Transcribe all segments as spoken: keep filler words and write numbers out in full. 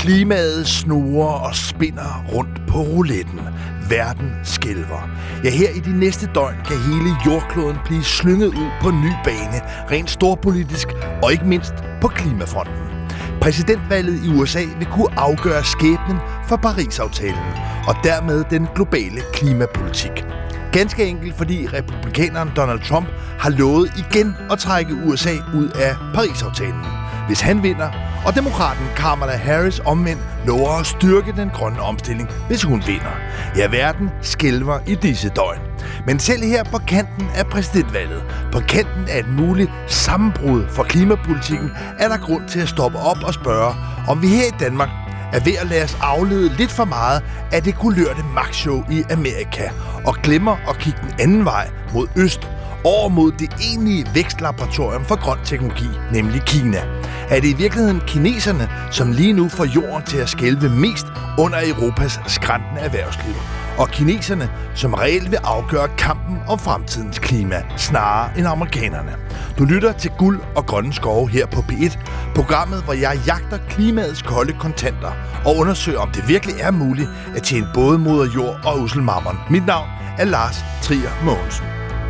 Klimaet snurrer og spinder rundt på rouletten. Verden skælver. Ja, her i de næste døgn kan hele jordkloden blive slynget ud på en ny bane, rent storpolitisk og ikke mindst på klimafronten. Præsidentvalget i U S A vil kunne afgøre skæbnen for Paris-aftalen og dermed den globale klimapolitik. Ganske enkelt fordi republikaneren Donald Trump har lovet igen at trække U S A ud af Paris-aftalen, hvis han vinder, og demokraten Kamala Harris omvendt lover at styrke den grønne omstilling, hvis hun vinder. Ja, verden skælver i disse døgn. Men selv her på kanten af præsidentvalget, på kanten af et muligt sammenbrud for klimapolitikken, er der grund til at stoppe op og spørge, om vi her i Danmark er ved at lade os aflede lidt for meget af det kulørte magtshow i Amerika, og glemmer at kigge den anden vej mod øst, over mod det egentlige vækstlaboratorium for grøn teknologi, nemlig Kina. Er det i virkeligheden kineserne, som lige nu får jorden til at skælve mest under Europas skrantende erhvervsliv? Og kineserne, som reelt vil afgøre kampen om fremtidens klima, snarere end amerikanerne. Du lytter til Guld og Grønne Skove her på P et, programmet, hvor jeg jagter klimaets kolde kontanter og undersøger, om det virkelig er muligt at tjene både moder jord og ussel mammon. Mit navn er Lars Trier Mogensen.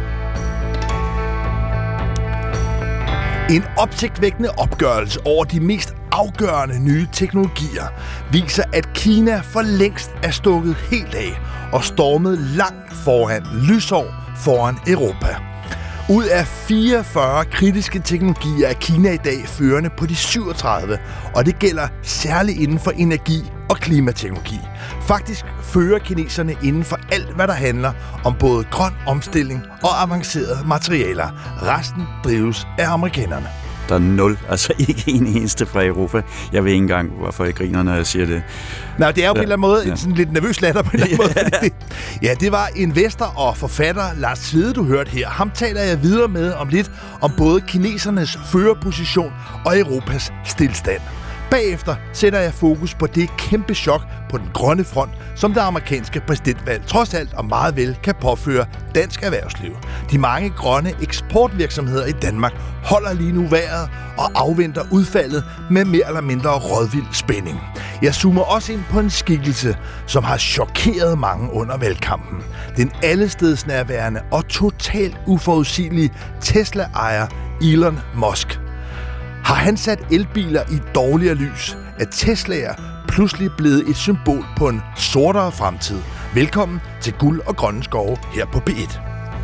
En opsigtvækkende opgørelse over de mest afgørende nye teknologier viser, at Kina for længst er stukket helt af og stormet langt foran, lysår foran Europa. Ud af fireogfyrre kritiske teknologier er Kina i dag førende på de syvogtredive, og det gælder særligt inden for energi og klimateknologi. Faktisk fører kineserne inden for alt, hvad der handler om både grøn omstilling og avancerede materialer. Resten drives af amerikanerne. Der er nul, altså ikke en eneste fra Europa. Jeg ved ikke engang, hvorfor jeg griner, når jeg siger det. Nej, det er jo på en eller anden måde en sådan lidt nervøs latter på en eller anden måde. Det, ja, det var investor og forfatter Lars Tvede, du hørte her. Ham taler jeg videre med om lidt om både kinesernes førerposition og Europas stilstand. Bagefter sætter jeg fokus på det kæmpe chok på den grønne front, som det amerikanske præsidentvalg trods alt og meget vel kan påføre dansk erhvervsliv. De mange grønne eksportvirksomheder i Danmark holder lige nu vejret og afventer udfaldet med mere eller mindre rådvild spænding. Jeg zoomer også ind på en skikkelse, som har chokeret mange under valgkampen. Den allestedsnærværende og totalt uforudsigelige Tesla-ejer Elon Musk. Har han sat elbiler i dårligere lys, er Teslaer pludselig blevet et symbol på en sortere fremtid. Velkommen til Guld og Grønne Skove her på P et.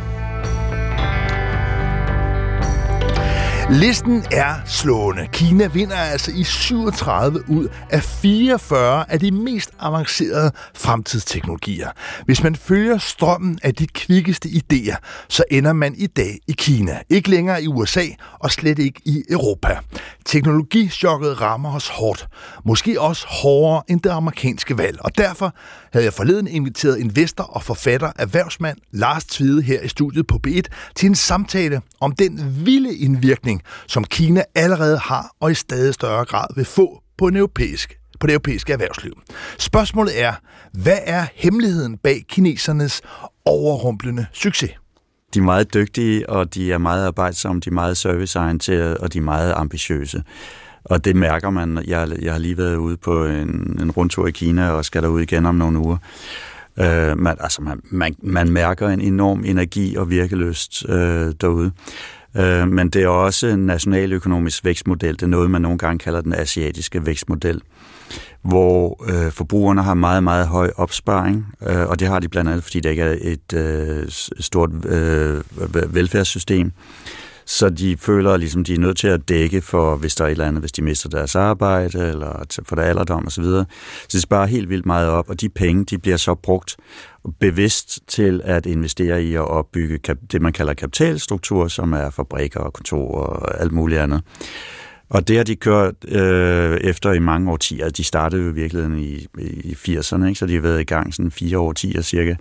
Listen er slående. Kina vinder altså i syvogtredive ud af fireogfyrre af de mest avancerede fremtidsteknologier. Hvis man følger strømmen af de kvikkeste idéer, så ender man i dag i Kina. Ikke længere i U S A og slet ikke i Europa. Teknologichokket rammer os hårdt. Måske også hårdere end det amerikanske valg. Og derfor havde jeg forleden inviteret investor og forfatter, erhvervsmand Lars Tvede her i studiet på P et til en samtale om den vilde indvirkning, som Kina allerede har og i stadig større grad vil få på, en europæisk, på det europæiske erhvervsliv. Spørgsmålet er, hvad er hemmeligheden bag kinesernes overrumplende succes? De er meget dygtige, og de er meget arbejdsomme, de er meget serviceorienterede, og de er meget ambitiøse. Og det mærker man. Jeg, jeg har lige været ude på en, en rundtur i Kina, og skal derud igen om nogle uger. Uh, man, altså man, man, man mærker en enorm energi og virkelyst uh, derude. Uh, men det er også en nationaløkonomisk vækstmodel. Det er noget, man nogle gange kalder den asiatiske vækstmodel, hvor øh, forbrugerne har meget, meget høj opsparing, øh, og det har de blandt andet, fordi der ikke er et øh, stort øh, velfærdssystem. Så de føler, ligesom de er nødt til at dække for, hvis der er et eller andet, hvis de mister deres arbejde, eller for der alderdom osv. Så, så de sparer helt vildt meget op, og de penge, de bliver så brugt bevidst til at investere i at opbygge det, man kalder kapitalstruktur, som er fabrikker og kontorer og alt muligt andet. Og det har de kørt øh, efter i mange årtier. De startede jo i virkeligheden i, i firserne, ikke? Så de har været i gang sådan fire årtier cirka.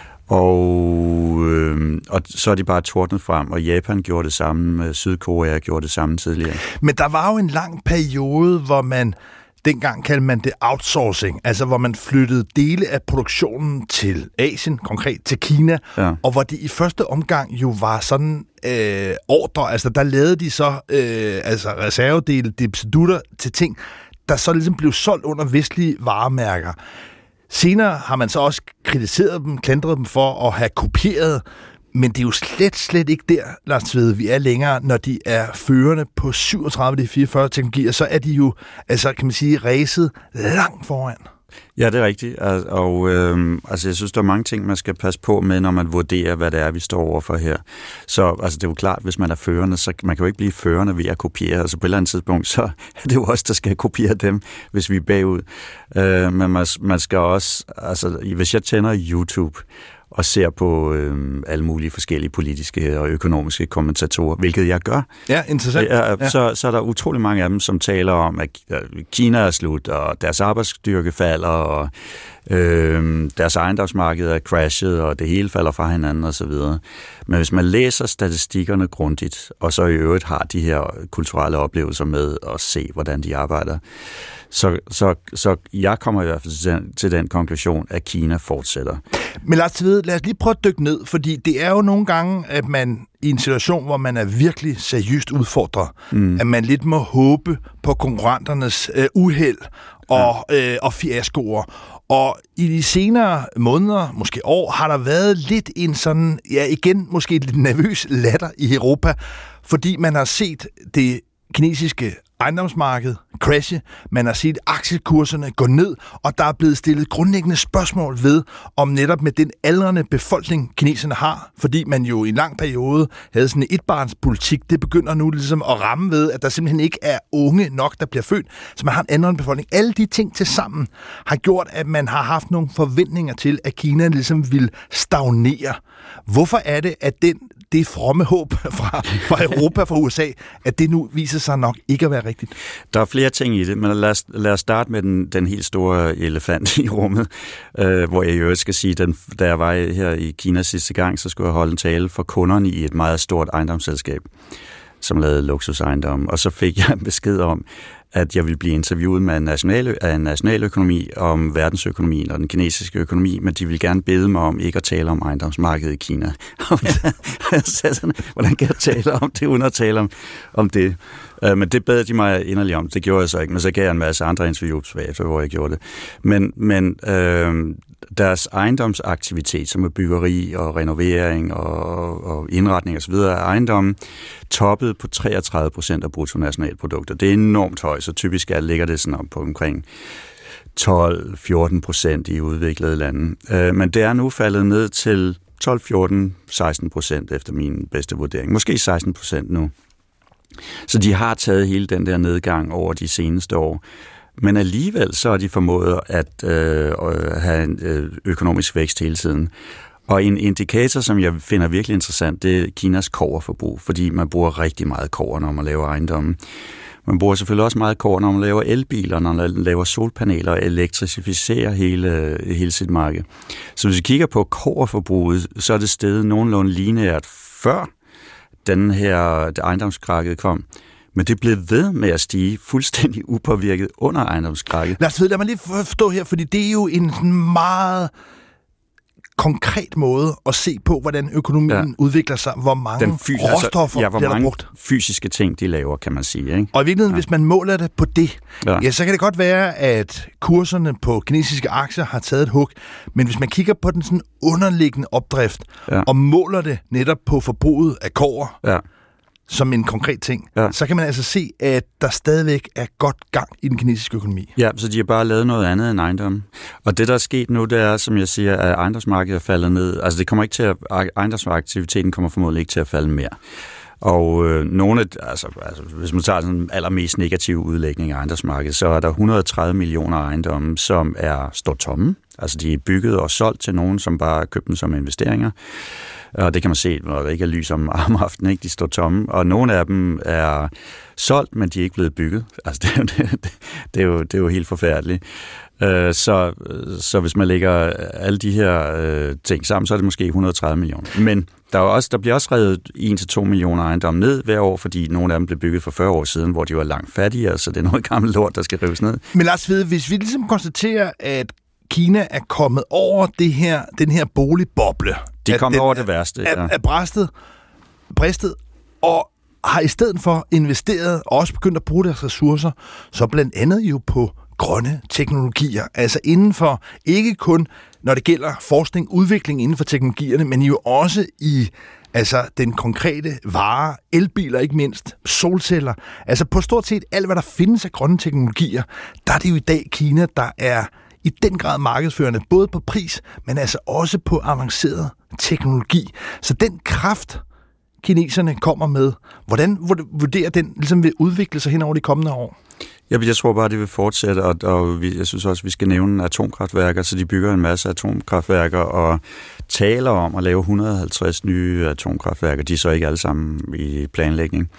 Og, øh, og så er de bare tordnet frem, og Japan gjorde det samme, Sydkorea gjorde det samme tidligere. Men der var jo en lang periode, hvor man, dengang kaldte man det outsourcing, altså hvor man flyttede dele af produktionen til Asien, konkret til Kina, ja. Og hvor det i første omgang jo var sådan øh, ordre, altså der lavede de så øh, altså reservedele, dipsedutter til ting, der så ligesom blev solgt under vestlige varemærker. Senere har man så også kritiseret dem, klandret dem for at have kopieret, men det er jo slet, slet ikke der, Lars Tvede, vi er længere, når de er førende på syvogtredive af de fireogfyrre teknologier, så er de jo, altså kan man sige, ræset langt foran. Ja, det er rigtigt, og, og øh, altså, jeg synes, der er mange ting, man skal passe på med, når man vurderer, hvad det er, vi står overfor her. Så altså, det er jo klart, hvis man er førende, så man kan jo ikke blive førende ved at kopiere. Altså på et eller andet tidspunkt, så er det jo os, der skal kopiere dem, hvis vi er bagud. Øh, men man, man skal også, altså hvis jeg tænder YouTube og ser på øh, alle mulige forskellige politiske og økonomiske kommentatorer, hvilket jeg gør. Ja, interessant. Ja, ja. Så, så er der utrolig mange af dem, som taler om, at Kina er slut, og deres arbejdsstyrke falder, og øh, deres ejendomsmarked er crashet, og det hele falder fra hinanden osv. Men hvis man læser statistikkerne grundigt, og så i øvrigt har de her kulturelle oplevelser med at se, hvordan de arbejder, Så, så, så jeg kommer i hvert fald til den, til den konklusion, at Kina fortsætter. Men Lars Tvede, lad os lige prøve at dykke ned, fordi det er jo nogle gange, at man i en situation, hvor man er virkelig seriøst udfordret, mm. at man lidt må håbe på konkurrenternes øh, uheld og, ja. øh, og fiaskoer. Og i de senere måneder, måske år, har der været lidt en sådan, ja igen, måske lidt nervøs latter i Europa, fordi man har set det kinesiske ejendomsmarked crashe, man har set aktiekurserne gå ned, og der er blevet stillet grundlæggende spørgsmål ved, om netop med den aldrende befolkning, kineserne har, fordi man jo i en lang periode havde sådan en etbarnspolitik, det begynder nu ligesom at ramme ved, at der simpelthen ikke er unge nok, der bliver født, så man har en aldrende befolkning. Alle de ting til sammen har gjort, at man har haft nogle forventninger til, at Kina ligesom vil stagnere. Hvorfor er det, at den det fromme håb fra, fra Europa, fra U S A, at det nu viser sig nok ikke at være rigtigt? Der er flere ting i det, men lad os, lad os starte med den, den helt store elefant i rummet, øh, hvor jeg i øvrigt skal sige, den, da jeg var her i Kina sidste gang, så skulle jeg holde en tale for kunderne i et meget stort ejendomsselskab, som lavede luksusejendomme, og så fik jeg en besked om, at jeg ville blive interviewet med en national, af en nationaløkonomi om verdensøkonomien og den kinesiske økonomi, men de ville gerne bede mig om ikke at tale om ejendomsmarkedet i Kina. Hvordan kan jeg tale om det, uden at tale om, om det? Men det bad de mig inderligt om. Det gjorde jeg så ikke, men så gav jeg en masse andre interviews bagefter, hvor jeg gjorde det. Men, men øh, deres ejendomsaktivitet, som er byggeri og renovering og, og indretning osv. af ejendommen, toppede på treogtredive procent af bruttonationalproduktet. Det er enormt højt, så typisk er, ligger det sådan op på omkring tolv til fjorten procent i udviklede lande. Øh, men det er nu faldet ned til tolv, fjorten, seksten procent efter min bedste vurdering. Måske seksten procent nu. Så de har taget hele den der nedgang over de seneste år. Men alligevel så er de formået at øh, have en øh, økonomisk vækst hele tiden. Og en indikator, som jeg finder virkelig interessant, det er Kinas kobberforbrug, fordi man bruger rigtig meget kobber, når man laver ejendomme. Man bruger selvfølgelig også meget kobber, når man laver elbiler, når man laver solpaneler og elektrificerer hele, hele sit marked. Så hvis vi kigger på kobberforbruget, så er det steget nogenlunde lineært før den her ejendomskrakket kom. Men det blev ved med at stige fuldstændig upåvirket under ejendomskrakket. Lad os lad mig lige forstå her, fordi det er jo en meget konkret måde at se på, hvordan økonomien ja. udvikler sig, hvor mange den fys- råstoffer altså, ja, hvor bliver der brugt. Fysiske ting, de laver, kan man sige. Ikke? Og i virkeligheden, ja. hvis man måler det på det, ja. ja, så kan det godt være, at kurserne på kinesiske aktier har taget et hug, men hvis man kigger på den sådan underliggende opdrift, ja. og måler det netop på forbruget af kobber, ja. som en konkret ting, ja. så kan man altså se, at der stadigvæk er godt gang i den kinesiske økonomi. Ja, så de har bare lavet noget andet end ejendom. Og det, der er sket nu, det er, som jeg siger, at ejendomsmarkedet er faldet ned. Altså, det kommer ikke til at, ejendomsaktiviteten kommer formodentlig ikke til at falde mere. Og øh, nogle, altså, altså, hvis man tager den allermest negative udlægning af ejendomsmarkedet, så er der et hundrede og tredive millioner ejendomme, som er står tomme. Altså, de er bygget og solgt til nogen, som bare købt dem som investeringer. Og det kan man se, når der ikke er lys om aftenen, ikke? De står tomme. Og nogle af dem er solgt, men de er ikke blevet bygget. Altså, det er jo, det, det er jo, det er jo helt forfærdeligt. Så, så hvis man lægger alle de her øh, ting sammen, så er det måske et hundrede og tredive millioner. Men der, er også, der bliver også revet en til to millioner ejendomme ned hver år, fordi nogle af dem blev bygget for fyrre år siden, hvor de var langt fattigere, så det er noget gammelt lort, der skal rives ned. Men Lars Tvede, hvis vi ligesom konstaterer, at Kina er kommet over det her, den her boligboble. De er kommet over det værste. Er, ja. er bræstet, bristet, og har i stedet for investeret og også begyndt at bruge deres ressourcer, så blandt andet jo på grønne teknologier. Altså inden for, ikke kun når det gælder forskning, udvikling inden for teknologierne, men jo også i altså den konkrete vare, elbiler ikke mindst, solceller. Altså på stort set alt, hvad der findes af grønne teknologier, der er det jo i dag Kina, der er i den grad markedsførende, både på pris, men altså også på avanceret teknologi. Så den kraft, kineserne kommer med, hvordan vurderer den ligesom vil udvikle sig hen over de kommende år? Jeg, jeg tror bare, det vil fortsætte, og, og vi, jeg synes også, vi skal nævne atomkraftværker, så de bygger en masse atomkraftværker og taler om at lave et hundrede og halvtreds nye atomkraftværker. De er så ikke alle sammen i planlægning.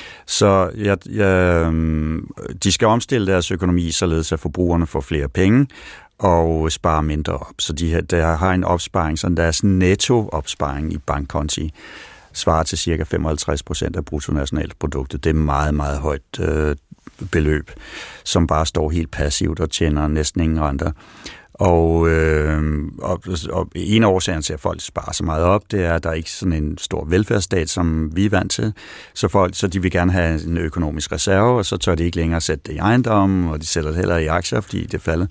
Så jeg, jeg, de skal omstille deres økonomi, således at forbrugerne får flere penge og sparer mindre op. Så de der har en opsparing, så deres netto-opsparing i bankkonti svarer til cirka femoghalvtreds procent af bruttonationalproduktet. Det er meget, meget højt øh, beløb, som bare står helt passivt og tjener næsten ingen renter. Og, øh, og, og en af årsagen til, at folk sparer så meget op, det er, at der er ikke sådan en stor velfærdsstat, som vi er vant til. Så, folk, så de vil gerne have en økonomisk reserve, og så tør de ikke længere sætte det i ejendom, og de sætter det heller i aktier, fordi det falder.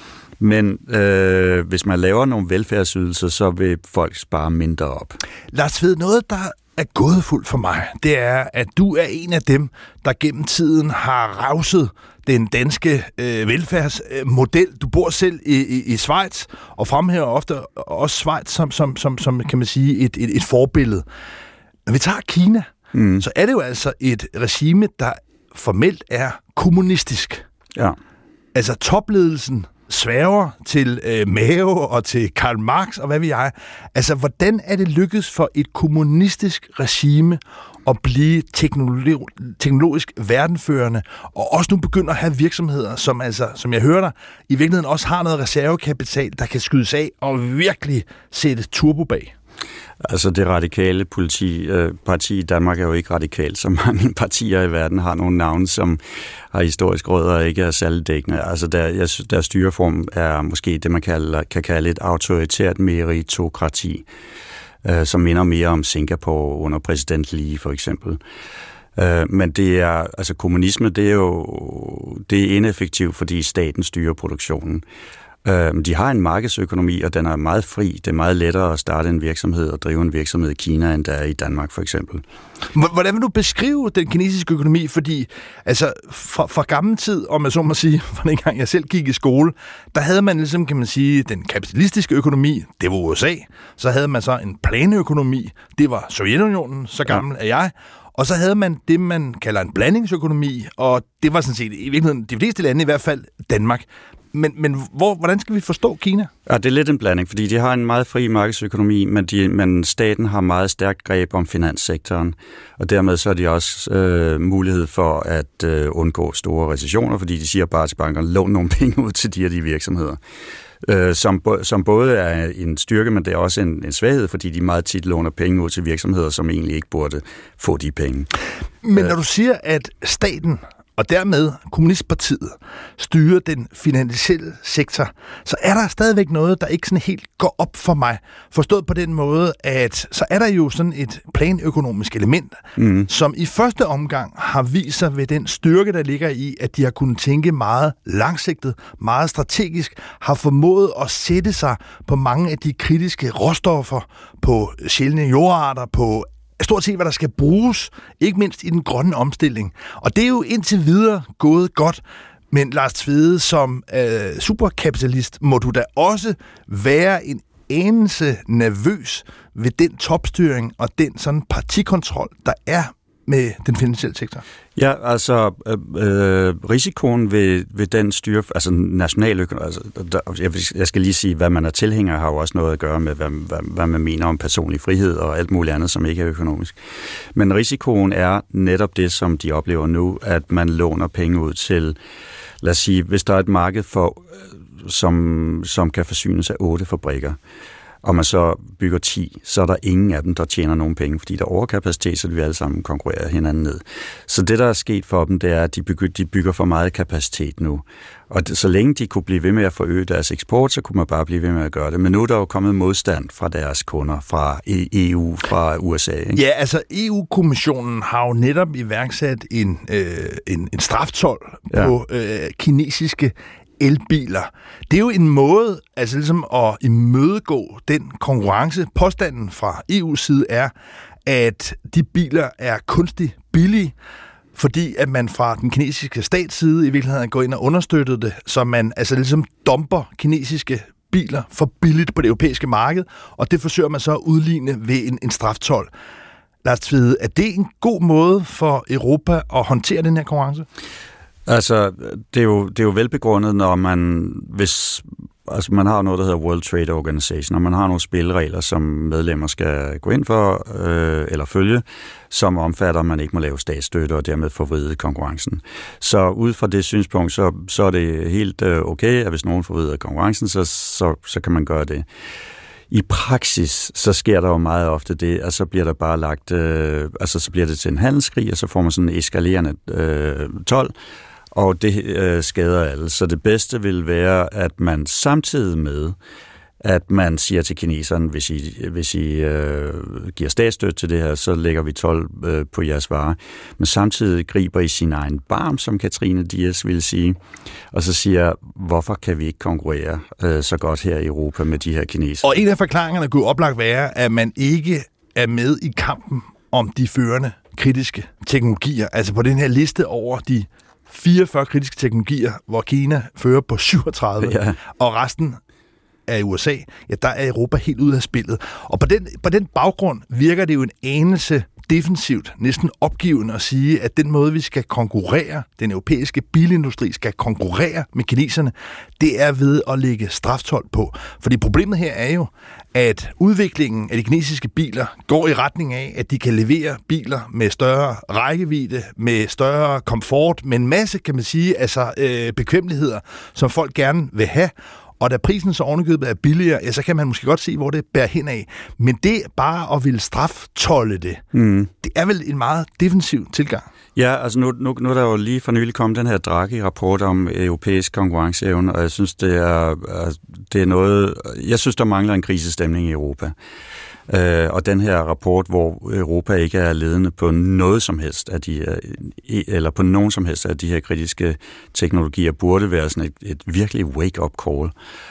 Men øh, hvis man laver nogle velfærdsydelser, så vil folk spare mindre op. Lars Ved, noget, der er gådefuldt for mig, det er, at du er en af dem, der gennem tiden har rauset den danske øh, velfærdsmodel. Du bor selv i, i, i Schweiz, og fremhæver ofte også Schweiz som, som, som, som kan man sige, et, et, et forbillede. Når vi tager Kina, mm. så er det jo altså et regime, der formelt er kommunistisk. Ja. Altså topledelsen sværger til øh, Mao og til Karl Marx og hvad ved jeg. Altså, hvordan er det lykkedes for et kommunistisk regime at blive teknologi- teknologisk verdenførende, og også nu begynder at have virksomheder, som altså, som jeg hører dig, i virkeligheden også har noget reservekapital, der kan skydes af og virkelig sætte turbo bag? Altså det radikale politi, øh, parti i Danmark er jo ikke radikalt, så mange partier i verden har nogle navne, som har historisk rødder og ikke er særlig dækkende. Altså der, jeg synes, deres styreform er måske det, man kalder, kan kalde et autoritært meritokrati, øh, som minder mere om Singapore under præsident Lee for eksempel. Øh, men det er, altså kommunisme, det er jo det er ineffektivt, fordi staten styrer produktionen. De har en markedsøkonomi, og den er meget fri. Det er meget lettere at starte en virksomhed og drive en virksomhed i Kina, end der er i Danmark for eksempel. Hvordan vil du beskrive den kinesiske økonomi? Fordi altså, fra, fra gammel tid, om jeg så må sige, fra den gang jeg selv gik i skole, der havde man ligesom, kan man sige, den kapitalistiske økonomi, det var U S A. Så havde man så en planøkonomi, det var Sovjetunionen, så gammel ja. er jeg. Og så havde man det, man kalder en blandingsøkonomi, og det var sådan set i virkeligheden de fleste lande, i hvert fald Danmark. Men, men hvor, hvordan skal vi forstå Kina? Ja, det er lidt en blanding, fordi de har en meget fri markedsøkonomi, men, de, men staten har meget stærkt greb om finanssektoren, og dermed så er de også øh, mulighed for at øh, undgå store recessioner, fordi de siger bare til bankerne, lån nogle penge ud til de her de virksomheder. Øh, som, som både er en styrke, men det er også en, en svaghed, fordi de meget tit låner penge ud til virksomheder, som egentlig ikke burde få de penge. Men når du siger, at staten og dermed Kommunistpartiet styrer den finansielle sektor, så er der stadigvæk noget, der ikke sådan helt går op for mig. Forstået på den måde, at så er der jo sådan et planøkonomisk element, mm. som i første omgang har vist sig ved den styrke, der ligger i, at de har kunnet tænke meget langsigtet, meget strategisk, har formået at sætte sig på mange af de kritiske råstoffer, på sjældne jordarter, på stort set, hvad der skal bruges, ikke mindst i den grønne omstilling. Og det er jo indtil videre gået godt. Men Lars Tvede, som øh, superkapitalist, må du da også være en anelse nervøs ved den topstyring og den sådan partikontrol, der er med den finansielle sektor? Ja, altså øh, risikoen ved, ved den styre, altså nationaløkonomi, altså, der, jeg, jeg skal lige sige, hvad man er tilhænger, har jo også noget at gøre med, hvad, hvad, hvad man mener om personlig frihed og alt muligt andet, som ikke er økonomisk. Men risikoen er netop det, som de oplever nu, at man låner penge ud til, lad os sige, hvis der er et marked, for, som, som kan forsynes af otte fabrikker, og man så bygger ti, så er der ingen af dem, der tjener nogen penge, fordi der er overkapacitet, så vi alle sammen konkurrerer hinanden ned. Så det, der er sket for dem, det er, at de bygger, de bygger for meget kapacitet nu. Og det, så længe de kunne blive ved med at forøge deres eksport, så kunne man bare blive ved med at gøre det. Men nu er der jo kommet modstand fra deres kunder, fra E U, fra U S A. Ikke? Ja, altså E U-kommissionen har jo netop iværksat en, øh, en, en straftold ja. på øh, kinesiske elbiler. Det er jo en måde altså ligesom at imødegå den konkurrence. Påstanden fra E U's side er, at de biler er kunstigt billige, fordi at man fra den kinesiske stats side i virkeligheden går ind og understøtter det, så man altså ligesom dumper kinesiske biler for billigt på det europæiske marked, og det forsøger man så at udligne ved en, en straftold. Lars Tvede, er det en god måde for Europa at håndtere den her konkurrence? Altså, det er jo, det er jo velbegrundet, når man, hvis, altså man har noget, der hedder World Trade Organization, og man har nogle spilleregler, som medlemmer skal gå ind for øh, eller følge, som omfatter, at man ikke må lave statsstøtte og dermed forvride konkurrencen. Så ud fra det synspunkt, så, så er det helt øh, okay, at hvis nogen forvrider konkurrencen, så, så, så kan man gøre det. I praksis, så sker der jo meget ofte det, at så bliver der bare lagt, øh, altså så bliver det til en handelskrig, og så får man sådan en eskalerende øh, told, og det øh, skader alle. Så det bedste vil være, at man samtidig med, at man siger til kineserne, hvis I, hvis I øh, giver statsstøtte til det her, så lægger vi told øh, på jeres varer. Men samtidig griber I sin egen barm, som Katrine Dias ville sige, og så siger, hvorfor kan vi ikke konkurrere øh, så godt her i Europa med de her kinesere? Og en af forklaringerne kunne oplagt være, at man ikke er med i kampen om de førende kritiske teknologier. Altså på den her liste over de fireogfyrre kritiske teknologier, hvor Kina fører på syvogtredive, ja. Og resten af U S A, ja, der er Europa helt ude af spillet. Og på den, på den baggrund virker det jo en anelse defensivt, næsten opgivende at sige, at den måde, vi skal konkurrere, den europæiske bilindustri skal konkurrere med kineserne, det er ved at lægge straftold på. Fordi problemet her er jo, at udviklingen af de kinesiske biler går i retning af, at de kan levere biler med større rækkevidde, med større komfort, med en masse, kan man sige, altså øh, bekvemmeligheder, som folk gerne vil have. Og da prisen så ovenikøbet er billigere, ja, så kan man måske godt se, hvor det bærer hen af. Men det bare at ville straftolde det, mm. det er vel en meget defensiv tilgang. Ja, altså nu, nu, nu er der jo lige for nylig kommet den her Draghi-rapport om europæisk konkurrenceevne, og jeg synes, det er, det er noget... Jeg synes, der mangler en krisestemning i Europa. Uh, og den her rapport, hvor Europa ikke er ledende på noget som helst af de, eller på nogen som helst af de her kritiske teknologier, burde være sådan et, et virkelig wake-up call.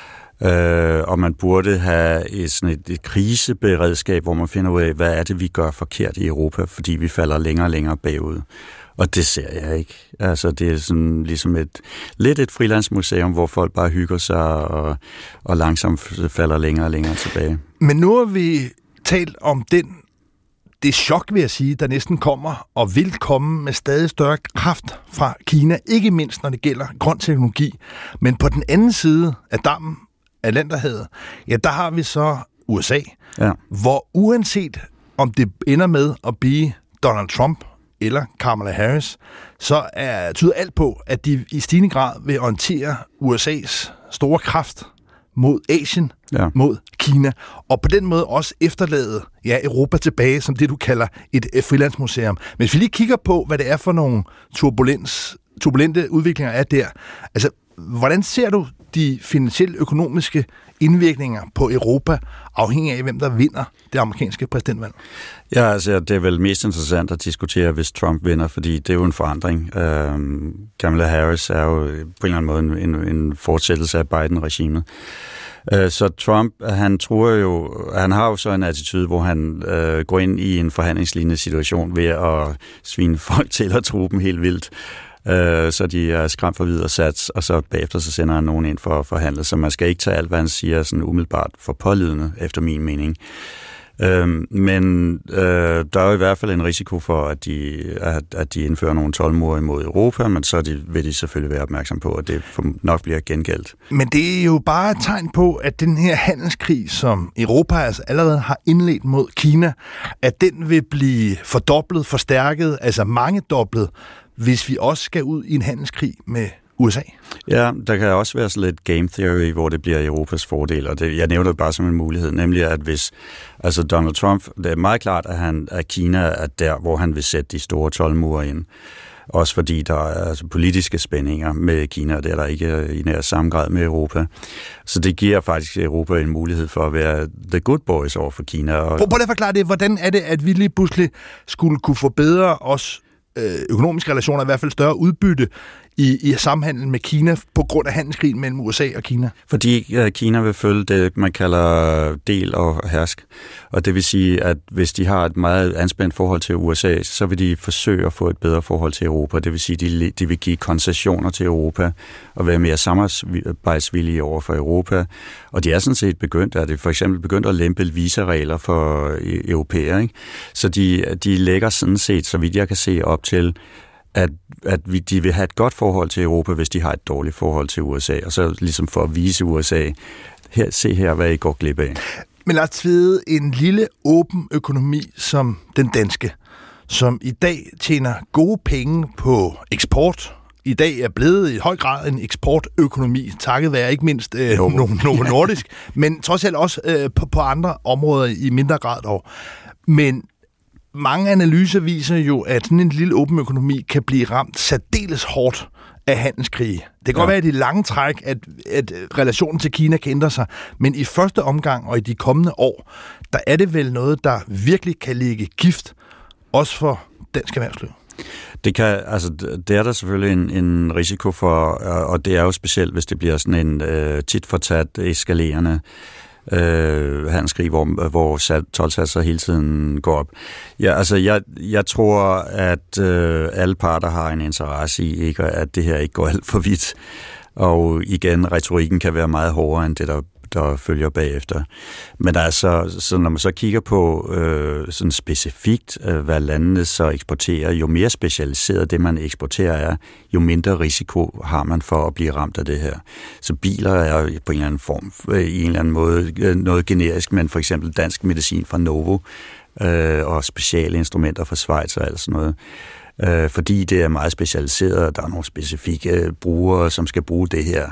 Uh, og man burde have et, sådan et, et kriseberedskab, hvor man finder ud af, hvad er det, vi gør forkert i Europa, fordi vi falder længere og længere bagud. Og det ser jeg ikke. Altså, det er sådan ligesom et lidt et frilandsmuseum, hvor folk bare hygger sig og, og langsomt falder længere og længere tilbage. Men nu har vi talt om den, det chok, vil jeg sige, der næsten kommer og vil komme med stadig større kraft fra Kina, ikke mindst når det gælder grøn teknologi. Men på den anden side af dammen, Atlanterhavet, ja, der har vi så U S A, ja. Hvor uanset om det ender med at blive Donald Trump eller Kamala Harris, så er, tyder alt på, at de i stigende grad vil orientere U S A's store kraft mod Asien, ja. Mod Kina, og på den måde også efterlade ja, Europa tilbage som det, du kalder et, et frilandsmuseum. Men hvis vi lige kigger på, hvad det er for nogle turbulens, turbulente udviklinger er der, altså, hvordan ser du de finansielle økonomiske indvirkninger på Europa, afhængig af, hvem der vinder det amerikanske præsidentvalg? Ja, altså, det er vel mest interessant at diskutere, hvis Trump vinder, fordi det er jo en forandring. Øhm, Kamala Harris er jo på en eller anden måde en, en fortsættelse af Biden-regimet. Øh, så Trump, han tror jo, han har jo så en attitude, hvor han øh, går ind i en forhandlingslignende situation ved at svine folk til og true dem helt vildt. Øh, så de er skræmt for videre sats, og så bagefter så sender han nogen ind for at forhandle, så man skal ikke tage alt, hvad han siger, sådan umiddelbart for pålydende, efter min mening. Øh, men øh, der er jo i hvert fald en risiko for, at de, at, at de indfører nogle toldmure imod Europa, men så de, vil de selvfølgelig være opmærksom på, at det nok bliver gengældt. Men det er jo bare et tegn på, at den her handelskrig, som Europa altså allerede har indledt mod Kina, at den vil blive fordoblet, forstærket, altså mangedoblet, hvis vi også skal ud i en handelskrig med U S A? Ja, der kan også være sådan lidt game theory, hvor det bliver Europas fordel, og det, jeg nævner det bare som en mulighed, nemlig at hvis altså Donald Trump, det er meget klart, at, han, at Kina er der, hvor han vil sætte de store toldmure ind. Også fordi der er altså politiske spændinger med Kina, og det er der ikke i nær samme grad med Europa. Så det giver faktisk Europa en mulighed for at være the good boys over for Kina. Og prøv, prøv at forklare det. Hvordan er det, at vi lige pludselig skulle kunne forbedre os øh, økonomiske relationer, i hvert fald større udbytte i, i samhandlen med Kina på grund af handelskrigen mellem U S A og Kina? Fordi uh, Kina vil følge det, man kalder del og hersk. Og det vil sige, at hvis de har et meget anspændt forhold til U S A, så vil de forsøge at få et bedre forhold til Europa. Det vil sige, de, de vil give koncessioner til Europa og være mere samarbejdsvillige over for Europa. Og de er sådan set begyndt, at det for eksempel begyndt at lempe visaregler for europæer. Ikke? Så de, de lægger sådan set, så vidt jeg kan se, op til at, at vi, de vil have et godt forhold til Europa, hvis de har et dårligt forhold til U S A, og så ligesom for at vise U S A, her, se her, hvad I går glip af. Men lad os tvide en lille åben økonomi som den danske, som i dag tjener gode penge på eksport, i dag er blevet i høj grad en eksportøkonomi, takket være ikke mindst øh, Novo Nordisk, men trods alt også øh, på, på andre områder i mindre grad dog. Men mange analyser viser jo, at sådan en lille åben økonomi kan blive ramt særdeles hårdt af handelskrige. Det kan ja. godt være i det lange træk, at, at relationen til Kina kan ændre sig, men i første omgang og i de kommende år, der er det vel noget, der virkelig kan ligge gift, også for dansk erhvervsliv. Det kan, altså, det er der selvfølgelig en, en risiko for, og det er jo specielt, hvis det bliver sådan en øh, tit for tat eskalerende øh, handelskrig, hvor, hvor toldsatser hele tiden går op. Ja, altså, jeg, jeg tror, at øh, alle parter har en interesse i, ikke, at det her ikke går alt for vidt. Og igen, retorikken kan være meget hårdere end det, der der følger bagefter. Men altså, så når man så kigger på øh, sådan specifikt, øh, hvad landene så eksporterer, jo mere specialiseret det, man eksporterer er, jo mindre risiko har man for at blive ramt af det her. Så biler er på en eller anden form, i en eller anden måde noget generisk, men for eksempel dansk medicin fra Novo øh, og speciale instrumenter fra Schweiz og alt sådan noget. Øh, fordi det er meget specialiseret, og der er nogle specifikke brugere, som skal bruge det her.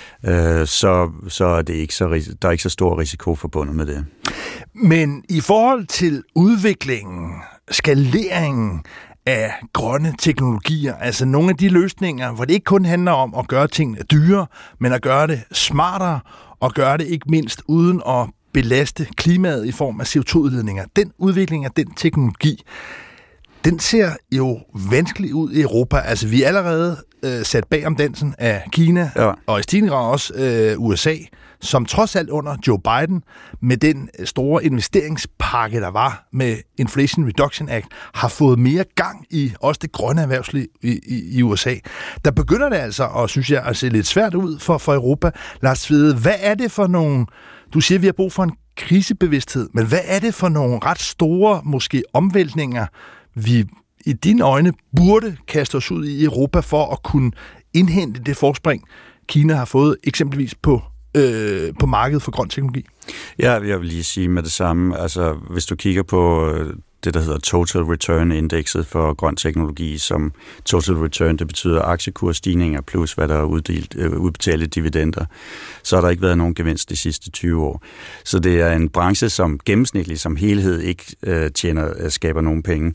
Så, så er det ikke så, der er ikke så stor risiko forbundet med det. Men i forhold til udviklingen, skaleringen af grønne teknologier, altså nogle af de løsninger, hvor det ikke kun handler om at gøre tingene dyrere, men at gøre det smartere, og gøre det ikke mindst uden at belaste klimaet i form af C O to udledninger. Den udvikling af den teknologi, den ser jo vanskelig ud i Europa. Altså, vi er allerede øh, sat bag om dansen af Kina, ja. og i stigende grad også øh, U S A, som trods alt under Joe Biden, med den store investeringspakke, der var med Inflation Reduction Act, har fået mere gang i også det grønne erhvervsliv i, i, i U S A. Der begynder det altså, og synes jeg, at se lidt svært ud for, for Europa. Lad os vide, hvad er det for nogle... Du siger, at vi har brug for en krisebevidsthed, men hvad er det for nogle ret store, måske omvæltninger, vi i dine øjne burde kaste os ud i Europa for at kunne indhente det forspring, Kina har fået eksempelvis på, øh, på markedet for grøn teknologi? Ja, jeg vil lige sige med det samme. Altså, hvis du kigger på det, der hedder Total Return-indekset for grøn teknologi, som Total Return, det betyder aktiekursstigninger plus hvad der er uddelt, øh, udbetalte dividender, så har der ikke været nogen gevinst de sidste tyve år. Så det er en branche, som gennemsnitligt som helhed ikke øh, tjener, øh, skaber nogen penge.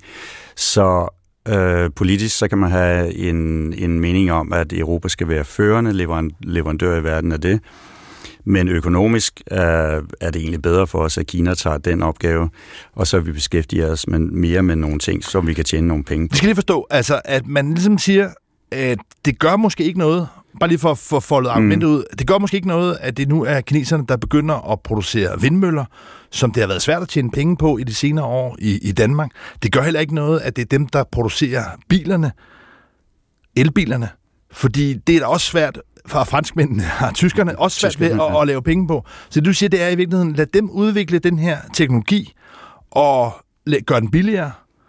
Så øh, politisk så kan man have en, en mening om, at Europa skal være førende leverandør i verden af det. Men økonomisk er, er det egentlig bedre for os, at Kina tager den opgave, og så vi beskæftiger os med, mere med nogle ting, så vi kan tjene nogle penge. Vi skal lige forstå, altså, at man ligesom siger, at det gør måske ikke noget, bare lige for at få foldet argumentet mm. ud, det gør måske ikke noget, at det nu er kineserne, der begynder at producere vindmøller, som det har været svært at tjene penge på i de senere år i, i Danmark. Det gør heller ikke noget, at det er dem, der producerer bilerne, elbilerne, fordi det er da også svært for franskmændene og tyskerne, også svært ved at, at lave penge på. Så du siger, det er i virkeligheden, lad dem udvikle den her teknologi og gøre den billigere,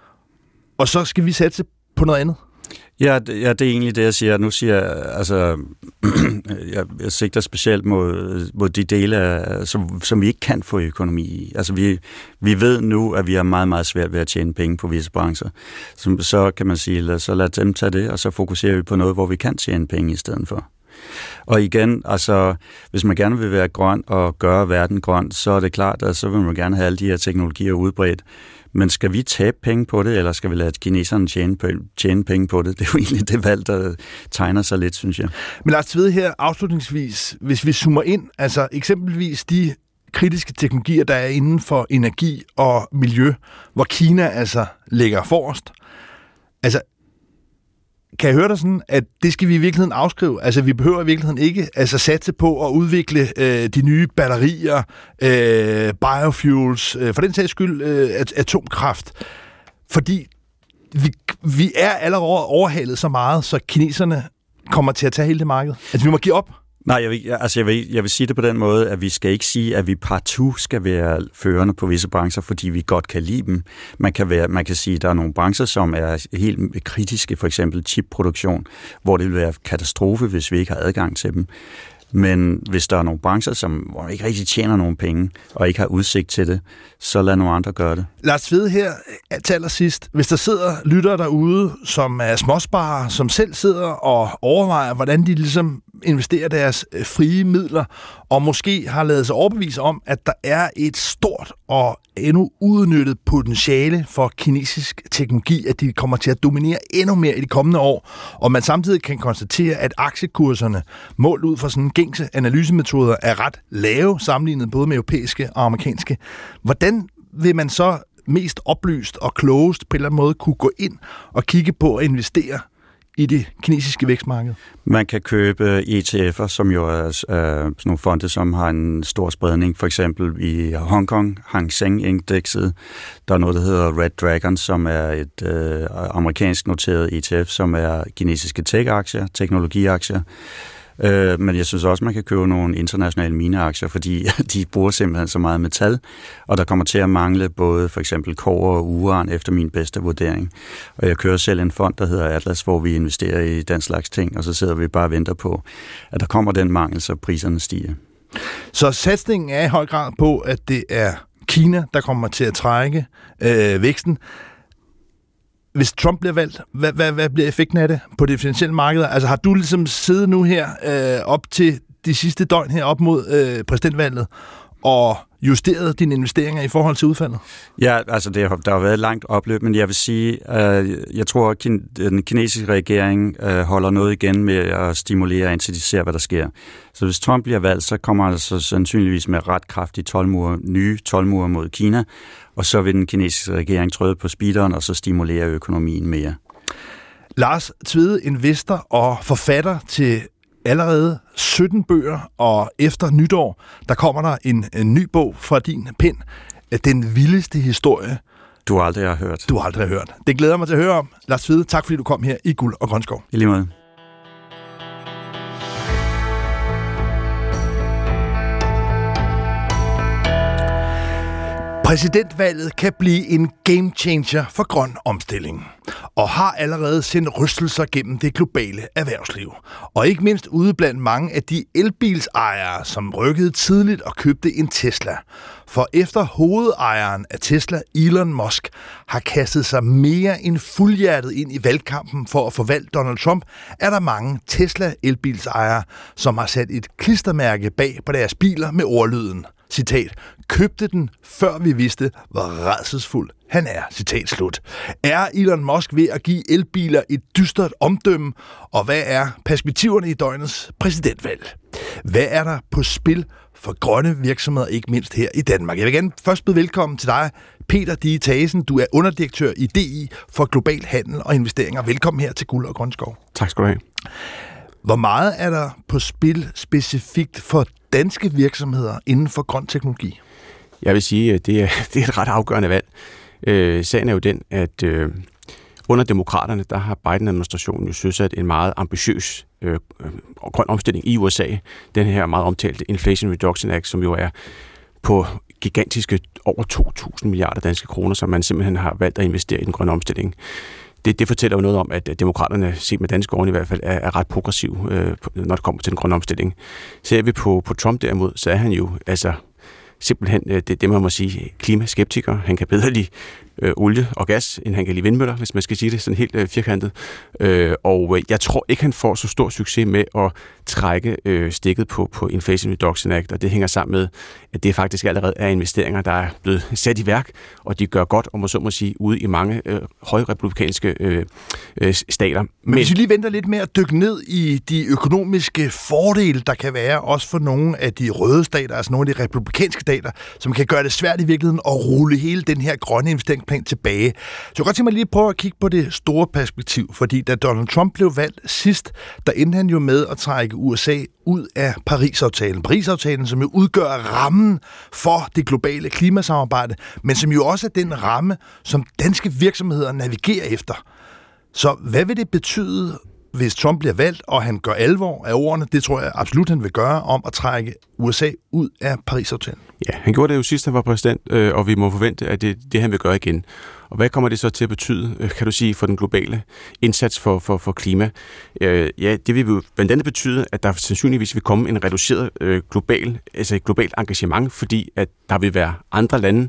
og så skal vi satse på noget andet. Ja, det, ja, det er egentlig det, jeg siger. Nu siger jeg, altså, jeg, jeg sigter specielt mod, mod de dele, af, som, som vi ikke kan få økonomi i. Altså, vi, vi ved nu, at vi har meget, meget svært ved at tjene penge på visse brancher. Så, så kan man sige, lad, så lad dem tage det, og så fokuserer vi på noget, hvor vi kan tjene penge i stedet for. Og igen, altså, hvis man gerne vil være grøn og gøre verden grøn, så er det klart, at så vil man gerne have alle de her teknologier udbredt. Men skal vi tabe penge på det, eller skal vi lade kineserne tjene, tjene penge på det? Det er jo egentlig det valg, der tegner sig lidt, synes jeg. Men Lars Tvede her afslutningsvis, hvis vi zoomer ind, altså eksempelvis de kritiske teknologier, der er inden for energi og miljø, hvor Kina altså ligger forrest. Altså, kan jeg høre dig sådan, at det skal vi i virkeligheden afskrive? Altså, vi behøver i virkeligheden ikke altså, satse på at udvikle øh, de nye batterier, øh, biofuels, øh, for den sags skyld øh, atomkraft. Fordi vi, vi er allerede overhalet så meget, så kineserne kommer til at tage hele det marked. Altså, vi må give op. Nej, jeg vil, altså jeg, vil, jeg vil sige det på den måde, at vi skal ikke sige, at vi partout skal være førende på visse brancher, fordi vi godt kan lide dem. Man kan, være, man kan sige, at der er nogle brancher, som er helt kritiske, for eksempel chipproduktion, hvor det vil være katastrofe, hvis vi ikke har adgang til dem. Men hvis der er nogle brancher, som hvor ikke rigtig tjener nogen penge, og ikke har udsigt til det, så lad nogle andre gøre det. Lars Tvede her til allersidst. Hvis der sidder lyttere derude, som er småsparere, som selv sidder og overvejer, hvordan de ligesom investerer deres frie midler, og måske har lavet sig overbevise om, at der er et stort og endnu udnyttet potentiale for kinesisk teknologi, at de kommer til at dominere endnu mere i de kommende år, og man samtidig kan konstatere, at aktiekurserne målt ud fra sådan gængse analysemetoder er ret lave, sammenlignet både med europæiske og amerikanske. Hvordan vil man så mest oplyst og klogest på en eller anden måde kunne gå ind og kigge på at investere i det kinesiske vækstmarked? Man kan købe E T F'er, som jo er øh, sådan nogle fonde, som har en stor spredning. For eksempel i Hongkong, Hang Seng-indekset. Der er noget, der hedder Red Dragon, som er et øh, amerikansk noteret E T F, som er kinesiske tech-aktier, teknologiaktier. Øh, men jeg synes også, man kan købe nogle internationale mineaktier, fordi de bruger simpelthen så meget metal, og der kommer til at mangle både for eksempel kobber og uran efter min bedste vurdering. Og jeg kører selv en fond, der hedder Atlas, hvor vi investerer i den slags ting, og så sidder vi bare og venter på, at der kommer den mangel, så priserne stiger. Så satsningen er i høj grad på, at det er Kina, der kommer til at trække øh, væksten. Hvis Trump bliver valgt, hvad, hvad, hvad bliver effekten af det på det finansielle marked? Altså har du ligesom siddet nu her øh, op til de sidste døgn her op mod øh, præsidentvalget og justeret dine investeringer i forhold til udfaldet? Ja, altså det har, der har været et langt opløb, men jeg vil sige, øh, jeg tror, at den kinesiske regering øh, holder noget igen med at stimulere, indtil de ser, hvad der sker. Så hvis Trump bliver valgt, så kommer der så sandsynligvis med ret kraftige tolvmure, nye tolvmure mod Kina, og så vil den kinesiske regering træde på speederen, og så stimulere økonomien mere. Lars Tvede, investor og forfatter til allerede sytten bøger, og efter nytår, der kommer der en, en ny bog fra din pen, Den vildeste historie. Du aldrig har hørt. Du aldrig har hørt. Det glæder mig til at høre om. Lars Tvede, tak fordi du kom her i Guld og Grønskov. I lige måde. Præsidentvalget kan blive en game changer for grøn omstilling, og har allerede sendt rystelser gennem det globale erhvervsliv. Og ikke mindst ude blandt mange af de elbilsejere, som rykkede tidligt og købte en Tesla. For efter hovedejeren af Tesla, Elon Musk, har kastet sig mere end fuldhjertet ind i valgkampen for at forvalte Donald Trump, er der mange Tesla-elbilsejere, som har sat et klistermærke bag på deres biler med ordlyden. Citat, købte den, før vi vidste, hvor rædselsfuld han er. Citat slut. Er Elon Musk ved at give elbiler et dystert omdømme, og hvad er perspektiverne i døgnets præsidentvalg? Hvad er der på spil for grønne virksomheder, ikke mindst her i Danmark? Jeg vil gerne først byde velkommen til dig, Peter Dige Thasen. Du er underdirektør i D I for Global Handel og Investeringer. Velkommen her til Guld og Grønskov. Tak skal du have. Hvor meget er der på spil specifikt for danske virksomheder inden for grøn teknologi? Jeg vil sige, at det er, det er et ret afgørende valg. Øh, sagen er jo den, at øh, under demokraterne, der har Biden-administrationen jo søsat en meget ambitiøs øh, grøn omstilling i U S A. Den her meget omtalte Inflation Reduction Act, som jo er på gigantiske over to tusind milliarder danske kroner, som man simpelthen har valgt at investere i den grønne omstilling. Det, det fortæller jo noget om, at demokraterne, set med danske øjne i hvert fald, er, er ret progressiv, øh, når det kommer til den grønne omstilling. Ser vi på, på Trump derimod, så er han jo altså simpelthen det, det man må sige, klimaskeptiker. Han kan bedre lide øh, olie og gas, end han kan lide vindmøller, hvis man skal sige det sådan helt øh, firkantet. Øh, og jeg tror ikke, han får så stor succes med at trække øh, stikket på, på Inflation Reduction Act, og det hænger sammen med, at det faktisk allerede er investeringer, der er blevet sat i værk, og de gør godt, om man så må sige, ude i mange øh, højrepublikanske øh, øh, stater. Men, Men hvis vi lige venter lidt med at dykke ned i de økonomiske fordele, der kan være, også for nogle af de røde stater, altså nogle af de republikanske stater, som kan gøre det svært i virkeligheden at rulle hele den her grønne investeringsplan tilbage. Så jeg kan godt tænke mig lige at prøve at kigge på det store perspektiv, fordi da Donald Trump blev valgt sidst, der endte han jo med at trække U S A ud af Paris-aftalen. Paris-aftalen, som jo udgør rammen for det globale klimasamarbejde, men som jo også er den ramme, som danske virksomheder navigerer efter. Så hvad vil det betyde, hvis Trump bliver valgt, og han gør alvor af ordene, det tror jeg absolut, han vil gøre, om at trække U S A ud af Paris-aftalen? Ja, han gjorde det jo sidst, han var præsident, og vi må forvente, at det er det, han vil gøre igen. Og hvad kommer det så til at betyde, kan du sige, for den globale indsats for, for, for klima? Ja, det vil jo blandt andet betyde, at der sandsynligvis vil komme en reduceret global, altså et globalt engagement, fordi at der vil være andre lande,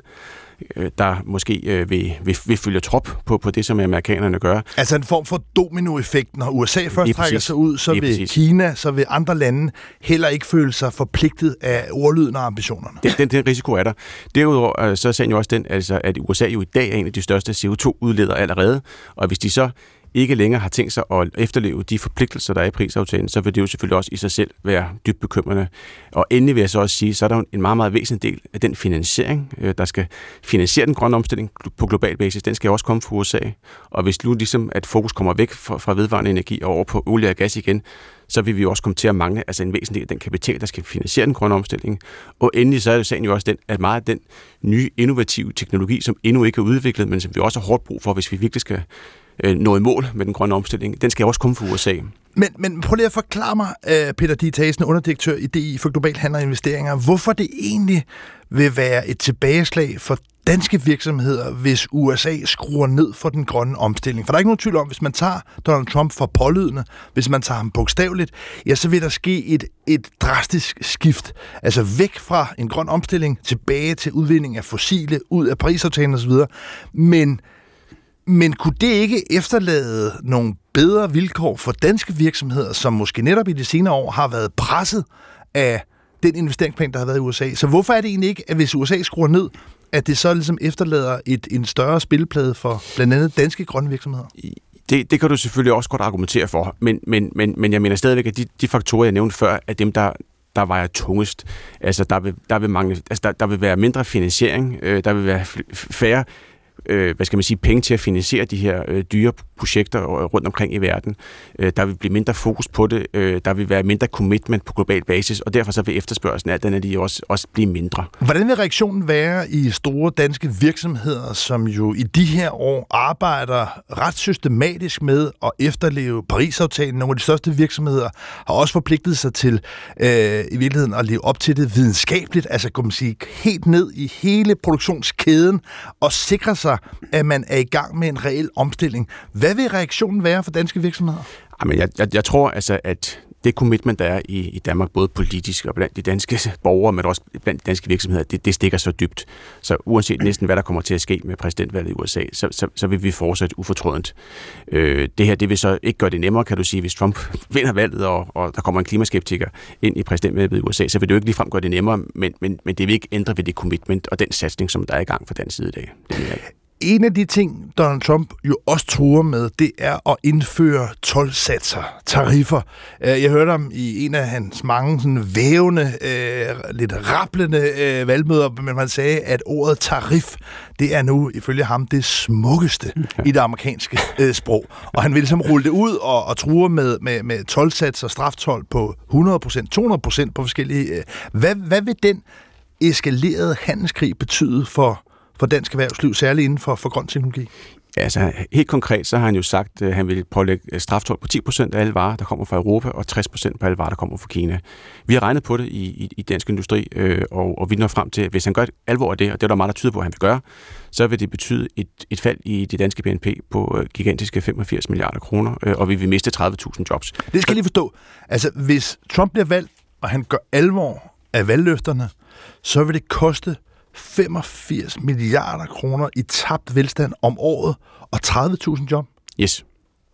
der måske øh, vil, vil, vil følge trop på, på det, som amerikanerne gør. Altså en form for dominoeffekt. Når U S A først trækker sig ud, så vil præcis. Kina, så vil andre lande heller ikke føle sig forpligtet af ordlyden og ambitionerne. Den, den, den risiko er der. Derudover øh, så er sagen jo også den, altså, at U S A jo i dag er en af de største C O to udledere allerede, og hvis de så ikke længere har tænkt sig at efterleve de forpligtelser, der er i Paris-aftalen, så vil det jo selvfølgelig også i sig selv være dybt bekymrende. Og endelig vil jeg så også sige, så er der en meget, meget væsentlig del af den finansiering, der skal finansiere den grønne omstilling på global basis, den skal også komme fra U S A. Og hvis nu ligesom, at fokus kommer væk fra, fra vedvarende energi og over på olie og gas igen, så vil vi jo også komme til at mangle altså en væsentlig del af den kapital, der skal finansiere den grønne omstilling. Og endelig så er det sagen jo også den, at meget af den nye innovative teknologi, som endnu ikke er udviklet, men som vi også har hårdt brug for, hvis vi virkelig skal nå i mål med den grønne omstilling, den skal også komme fra U S A. Men, men prøv lige at forklare mig, Peter D. Thasen, underdirektør i D I for Global Handel og Investeringer, hvorfor det egentlig vil være et tilbageslag for danske virksomheder, hvis U S A skruer ned for den grønne omstilling. For der er ikke nogen tvivl om, hvis man tager Donald Trump for pålydende, hvis man tager ham bogstaveligt, ja, så vil der ske et, et drastisk skift. Altså væk fra en grøn omstilling, tilbage til udvinding af fossile, ud af Paris-aftalen osv. Men Men kunne det ikke efterlade nogle bedre vilkår for danske virksomheder, som måske netop i de senere år har været presset af den investeringsplan, der har været i U S A? Så hvorfor er det egentlig ikke, at hvis U S A skruer ned, at det så ligesom efterlader et, en større spilplade for blandt andet danske grønne virksomheder? Det, det kan du selvfølgelig også godt argumentere for, men, men, men, men jeg mener stadigvæk, at de, de faktorer, jeg nævnte før, er dem, der der vejer tungest. Altså, der vil, der vil, mangle, altså, der, der vil være mindre finansiering, øh, der vil være færre Øh, hvad skal man sige, penge til at finansiere de her øh, dyre projekter rundt omkring i verden. Øh, der vil blive mindre fokus på det, øh, der vil være mindre commitment på global basis, og derfor så vil efterspørgselen af den er de også, også blive mindre. Hvordan vil reaktionen være i store danske virksomheder, som jo i de her år arbejder ret systematisk med at efterleve Paris-aftalen? Nogle af de største virksomheder har også forpligtet sig til øh, i virkeligheden at leve op til det videnskabeligt, altså kan man sige helt ned i hele produktionskæden og sikre sig, at man er i gang med en reel omstilling. Hvad vil reaktionen være for danske virksomheder? Jamen, jeg, jeg, jeg tror altså, at det commitment, der er i, i Danmark, både politisk og blandt de danske borgere, men også blandt de danske virksomheder, det, det stikker så dybt. Så uanset næsten, hvad der kommer til at ske med præsidentvalget i U S A, så, så, så vil vi fortsætte ufortrødent. Øh, det her, det vil så ikke gøre det nemmere, kan du sige, hvis Trump vinder valget, og, og der kommer en klimaskeptiker ind i præsidentvalget i U S A, så vil det jo ikke ligefrem gøre det nemmere, men, men, men det vil ikke ændre ved det commitment og den satsning, som der er i gang fra den side i dag. Det er En af de ting, Donald Trump jo også truer med, det er at indføre toldsatser, tariffer. Jeg hørte ham i en af hans mange sådan vævende, lidt rablende valgmøder, men man sagde, at ordet tarif, det er nu ifølge ham det smukkeste ja. i det amerikanske sprog. Og han vil ligesom rulle det ud og, og true med, med, med toldsatser, straftold på hundrede procent, to hundrede procent på forskellige. Hvad, hvad vil den eskalerede handelskrig betyde for for dansk erhvervsliv, særligt inden for, for grøn teknologi? Ja, altså helt konkret, så har han jo sagt, at han vil pålægge straftold på ti procent af alle varer, der kommer fra Europa, og tres procent på alle varer, der kommer fra Kina. Vi har regnet på det i, i, i dansk industri, øh, og, og vi når frem til, at hvis han gør et alvor af det, og det er der meget, der tyder på, at han vil gøre, så vil det betyde et, et fald i det danske B N P på øh, gigantiske femogfirs milliarder kroner, øh, og vi vil miste tredive tusind jobs. Det skal jeg lige forstå. Altså, hvis Trump bliver valgt, og han gør alvor af valgløfterne, så vil det koste femogfirs milliarder kroner i tabt velstand om året og tredive tusind job. Yes.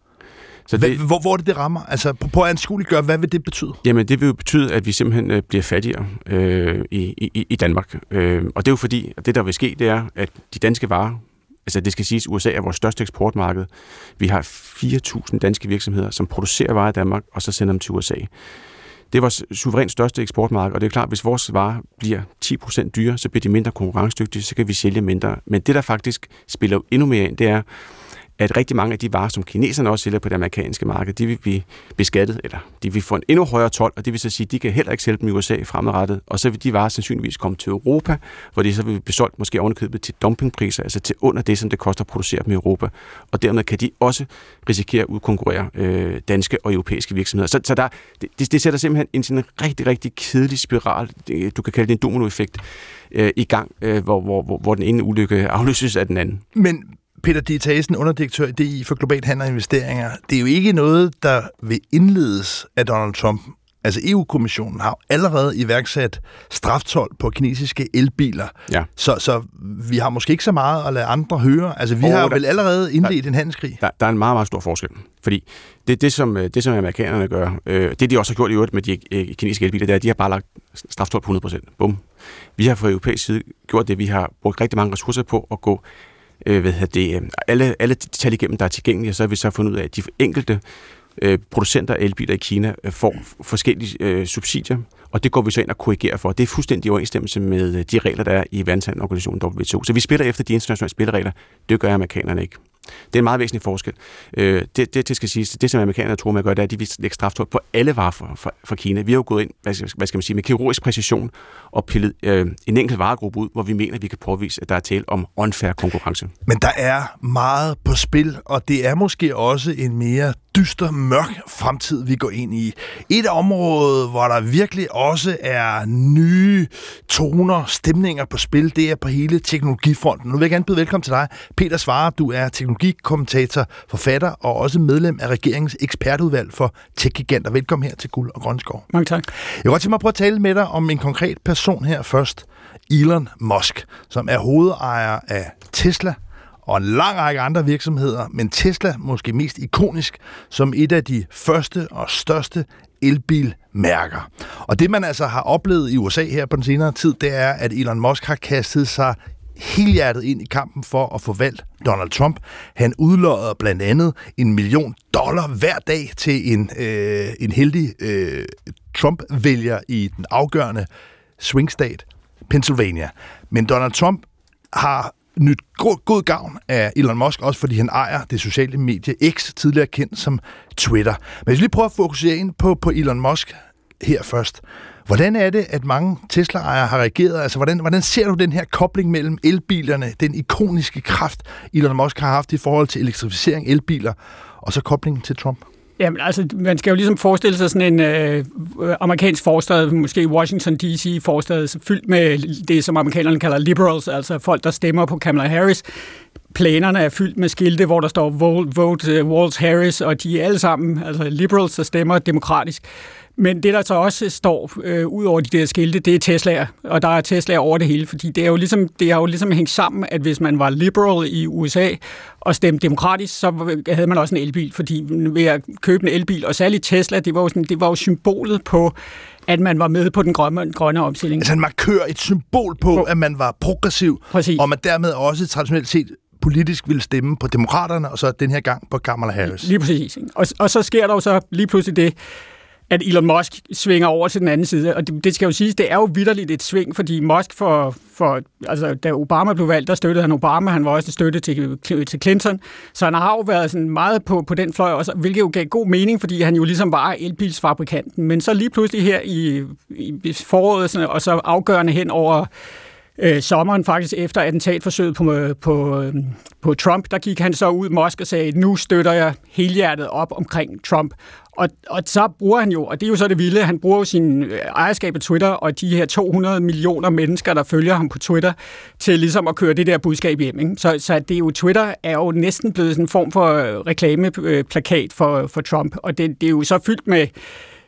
Så det, det, hvor, hvor er det, det rammer? Altså, på at anskueliggøre, hvad vil det betyde? Jamen, det vil jo betyde, at vi simpelthen øh, bliver fattigere øh, i, i, i Danmark. Øh, og det er jo fordi, at det, der vil ske, det er, at de danske varer, altså det skal siges, at U S A er vores største eksportmarked. Vi har fire tusind danske virksomheder, som producerer varer i Danmark, og så sender dem til U S A. Det er vores suverænt største eksportmarked, og det er klart, at hvis vores varer bliver ti procent dyre, så bliver de mindre konkurrencedygtige, så kan vi sælge mindre. Men det, der faktisk spiller endnu mere ind, det er, at rigtig mange af de varer, som kineserne også sælger på det amerikanske marked, de vil blive beskattet, eller de vil få en endnu højere told, og det vil så sige, at de kan heller ikke sælge dem i U S A fremadrettet, og så vil de varer sandsynligvis komme til Europa, hvor de så vil blive solgt måske ovenikøbet til dumpingpriser, altså til under det, som det koster at producere dem i Europa, og dermed kan de også risikere at udkonkurrere øh, danske og europæiske virksomheder. Så, så der, det, det sætter simpelthen en sådan rigtig, rigtig kedelig spiral, du kan kalde det en dominoeffekt, øh, i gang, øh, hvor, hvor, hvor den ene ulykke afløses af den anden. Men Peter Dietasen, underdirektør i D I for Global Handel og Investeringer. Det er jo ikke noget, der vil indledes af Donald Trump. Altså E U-kommissionen har allerede iværksat straftold på kinesiske elbiler. Ja. Så, så vi har måske ikke så meget at lade andre høre. Altså vi oh, har der, vel allerede indledt der, en handelskrig. Der, der er en meget, meget stor forskel. Fordi det, det, som, det som amerikanerne gør, øh, det de også har gjort i øvrigt med de øh, kinesiske elbiler, det er, at de har bare lagt straftold på hundrede procent. Bum. Vi har fra europæisk side gjort det, vi har brugt rigtig mange ressourcer på at gå Øh, hvad det, alle, alle de tal igennem, der er tilgængelige, og så har vi så fundet ud af, at de enkelte øh, producenter af elbiler i Kina øh, får forskellige øh, subsidier, og det går vi så ind og korrigerer for. Det er fuldstændig i overensstemmelse med de regler, der er i verdenshandelsorganisationen W T O. Så vi spiller efter de internationale spilleregler. Det gør amerikanerne ikke. Det er en meget væsentlig forskel. Øh, det, det, det skal siges, det som amerikanerne tror med at gøre, det er, at de vil lægge straftold på alle varer fra, fra, fra Kina. Vi har jo gået ind, hvad skal, hvad skal man sige, med kirurgisk præcision og pillet øh, en enkelt varegruppe ud, hvor vi mener, at vi kan påvise, at der er tale om unfair konkurrence. Men der er meget på spil, og det er måske også en mere dyster, mørk fremtid, vi går ind i. Et område, hvor der virkelig også er nye toner, stemninger på spil, det er på hele teknologifronten. Nu vil jeg gerne byde velkommen til dig, Peter Svarer. Du er teknologikommentator, forfatter og også medlem af regeringens ekspertudvalg for tech-giganter. Velkommen her til Guld og Grøn Skov. Mange tak. Jeg vil godt tænke mig at prøve at tale med dig om en konkret person her først. Elon Musk, som er hovedejer af Tesla og en lang række andre virksomheder, men Tesla måske mest ikonisk som et af de første og største elbilmærker. Og det, man altså har oplevet i U S A her på den senere tid, det er, at Elon Musk har kastet sig helhjertet ind i kampen for at få valgt Donald Trump. Han udlodder blandt andet en million dollar hver dag til en, øh, en heldig øh, Trump-vælger i den afgørende swingstat Pennsylvania. Men Donald Trump har nyt god, god gavn af Elon Musk, også fordi han ejer det sociale medie X, tidligere kendt som Twitter. Men jeg vil lige prøve at fokusere ind på, på Elon Musk her først. Hvordan er det, at mange Tesla-ejere har reageret? Altså, hvordan, hvordan ser du den her kobling mellem elbilerne, den ikoniske kraft, Elon Musk har haft i forhold til elektrificering elbiler, og så koblingen til Trump? Jamen, altså, man skal jo ligesom forestille sig sådan en øh, amerikansk forstad, måske Washington D C forstad, fyldt med det, som amerikanerne kalder liberals, altså folk, der stemmer på Kamala Harris. Planerne er fyldt med skilte, hvor der står Vote, vote uh, Walls Harris, og de er alle sammen altså liberals, der stemmer demokratisk. Men det, der så også står øh, ud over de der skilte, det er Tesla'er, og der er Tesla'er over det hele, fordi det er jo ligesom, det har jo ligesom hængt sammen, at hvis man var liberal i U S A og stemte demokratisk, så havde man også en elbil, fordi ved at købe en elbil, og særligt Tesla, det var jo, sådan, det var jo symbolet på, at man var med på den grønne, grønne omstilling. Altså en markør, et symbol på, at man var progressiv, Præcis. Og man dermed også traditionelt set politisk ville stemme på demokraterne, og så den her gang på Kamala Harris. Lige præcis. Og, og så sker der jo så lige pludselig det, at Elon Musk svinger over til den anden side. Og det, det skal jo siges, det er jo vitterligt et sving, fordi Musk for, for altså da Obama blev valgt, der støttede han Obama, han var også støtte til, til Clinton, så han har jo været sådan meget på, på den fløj også, hvilket jo gav god mening, fordi han jo ligesom var elbilsfabrikanten. Men så lige pludselig her i, i foråret, sådan, og så afgørende hen over øh, sommeren faktisk efter attentatforsøget på, på, på Trump, der gik han så ud, Musk, og sagde, nu støtter jeg helhjertet op omkring Trump. Og, og så bruger han jo, og det er jo så det vilde, han bruger jo sin ejerskab af Twitter, og de her to hundrede millioner mennesker, der følger ham på Twitter, til ligesom at køre det der budskab hjem. Ikke? Så, så det er jo, Twitter er jo næsten blevet sådan en form for reklameplakat for, for Trump, og det, det er jo så fyldt med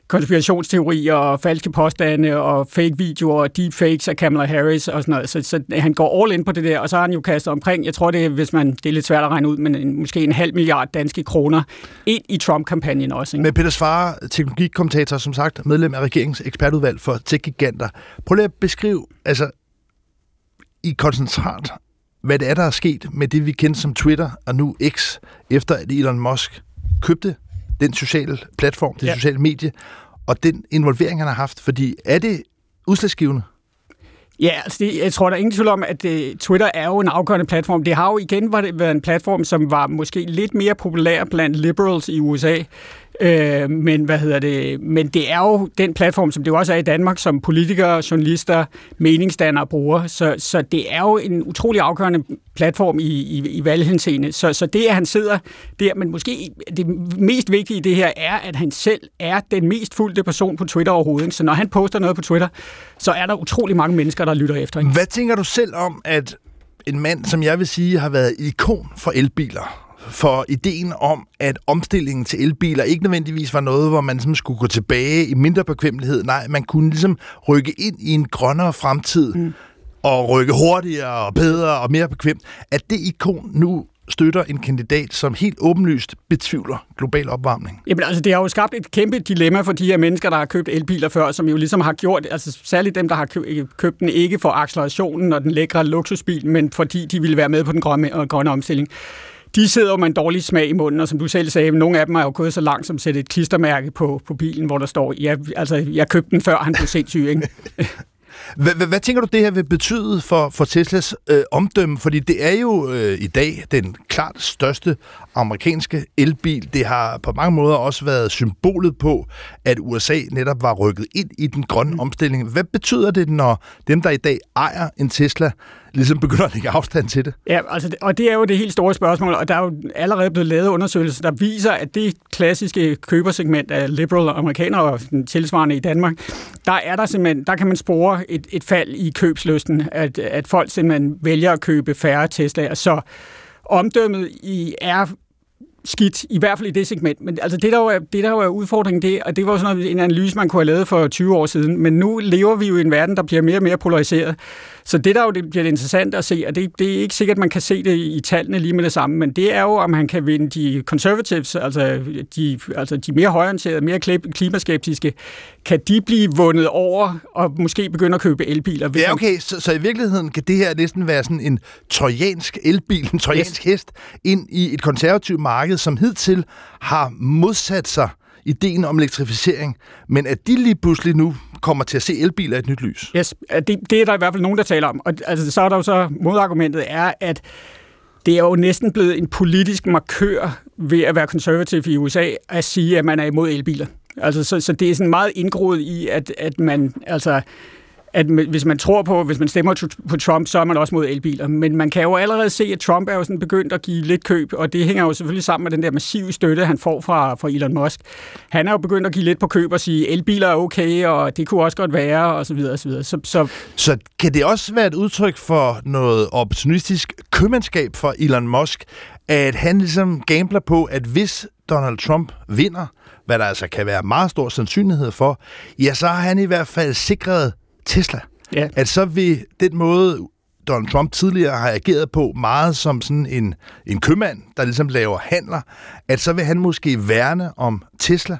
konspirationsteorier og falske påstande og fake videoer og deepfakes af Kamala Harris og sådan noget. Så, så han går all in på det der, og så har han jo kastet omkring, jeg tror det er, hvis man, det er lidt svært at regne ud, men en, måske en halv milliard danske kroner ind i Trump-kampagnen også. Ikke? Med Peter Svare, teknologikommentator, som sagt, medlem af regeringens ekspertudvalg for tech-giganter. Prøv lige at beskrive, altså i koncentrat, hvad det er, der er sket med det, vi kendte som Twitter og nu X, efter at Elon Musk købte den sociale platform, det ja. sociale medie, og den involvering, han har haft. Fordi er det udslagsgivende? Ja, altså det, jeg tror, der er ingen tvivl om, at uh, Twitter er jo en afgørende platform. Det har jo igen været en platform, som var måske lidt mere populær blandt liberals i U S A. Øh, men hvad hedder det? Men det er jo den platform, som det jo også er i Danmark, som politikere, journalister, meningsdannere bruger. Så, så det er jo en utrolig afgørende platform i, i, i valghenseende. Så, så det, at han sidder der, men måske det mest vigtige i det her er, at han selv er den mest fulgte person på Twitter overhovedet. Så når han poster noget på Twitter, så er der utrolig mange mennesker, der lytter efter. Ikke? Hvad tænker du selv om, at en mand, som jeg vil sige, har været ikon for elbiler, for ideen om, at omstillingen til elbiler ikke nødvendigvis var noget, hvor man ligesom skulle gå tilbage i mindre bekvemmelighed. Nej, man kunne ligesom rykke ind i en grønnere fremtid mm. og rykke hurtigere og bedre og mere bekvemt. At det ikon nu støtter en kandidat, som helt åbenlyst betvivler global opvarmning. Jamen altså, det har jo skabt et kæmpe dilemma for de her mennesker, der har købt elbiler før, som jo ligesom har gjort, altså særligt dem, der har købt den ikke for accelerationen og den lækre luksusbil, men fordi de ville være med på den grønne, grønne omstilling. De sidder jo med en dårlig smag i munden, og som du selv sagde, nogle af dem er jo gået så langt som at sætte et klistermærke på, på bilen, hvor der står, ja, altså, jeg købte den før, han blev sindssyg, ikke? Hvad, hvad tænker du, det her vil betyde for, for Teslas øh, omdømme? Fordi det er jo øh, i dag den klart største amerikanske elbil. Det har på mange måder også været symbolet på, at U S A netop var rykket ind i den grønne omstilling. Hvad betyder det, når dem, der i dag ejer en Tesla, ligesom begynder at lægge afstand til det? Ja, altså, og det er jo det helt store spørgsmål, og der er jo allerede blevet lavet undersøgelser, der viser, at det klassiske købersegment af liberal amerikanere og tilsvarende i Danmark, der er der simpelthen, der kan man spore et, et fald i købslysten, at, at folk simpelthen vælger at købe færre Teslaer. Så omdømmet i er skidt, i hvert fald i det segment. Men altså det, der jo er, det, der jo er udfordringen, det, og det var sådan noget, en analyse, man kunne have lavet for tyve år siden, men nu lever vi jo i en verden, der bliver mere og mere polariseret. Så det, der jo det bliver interessant at se, og det, det er ikke sikkert, at man kan se det i tallene lige med det samme, men det er jo, om han kan vinde de conservatives, altså de, altså de mere højorienterede, mere klimaskeptiske, kan de blive vundet over og måske begynde at købe elbiler? Ja, okay, så, så i virkeligheden kan det her næsten være sådan en trojansk elbil, en trojansk yes. hest, ind i et konservativt marked, som hidtil har modsat sig ideen om elektrificering, men at de lige pludselig nu kommer til at se elbiler i et nyt lys. Yes, det, det er der i hvert fald nogen, der taler om. Og altså, så er der jo så, modargumentet er, at det er jo næsten blevet en politisk markør ved at være konservativ i U S A, at sige, at man er imod elbiler. Altså, så, så det er sådan meget indgroet i, at, at man, altså, at hvis man tror på, hvis man stemmer på Trump, så er man også mod elbiler. Men man kan jo allerede se, at Trump er jo sådan begyndt at give lidt køb, og det hænger jo selvfølgelig sammen med den der massive støtte, han får fra, fra Elon Musk. Han er jo begyndt at give lidt på køb og sige, elbiler er okay, og det kunne også godt være, og så videre, og så videre. Så, så, så kan det også være et udtryk for noget opportunistisk købmandskab for Elon Musk, at han ligesom gambler på, at hvis Donald Trump vinder, hvad der altså kan være meget stor sandsynlighed for, ja, så har han i hvert fald sikret Tesla. Ja. At så vil den måde, Donald Trump tidligere har ageret på, meget som sådan en, en købmand, der ligesom laver handler, at så vil han måske værne om Tesla.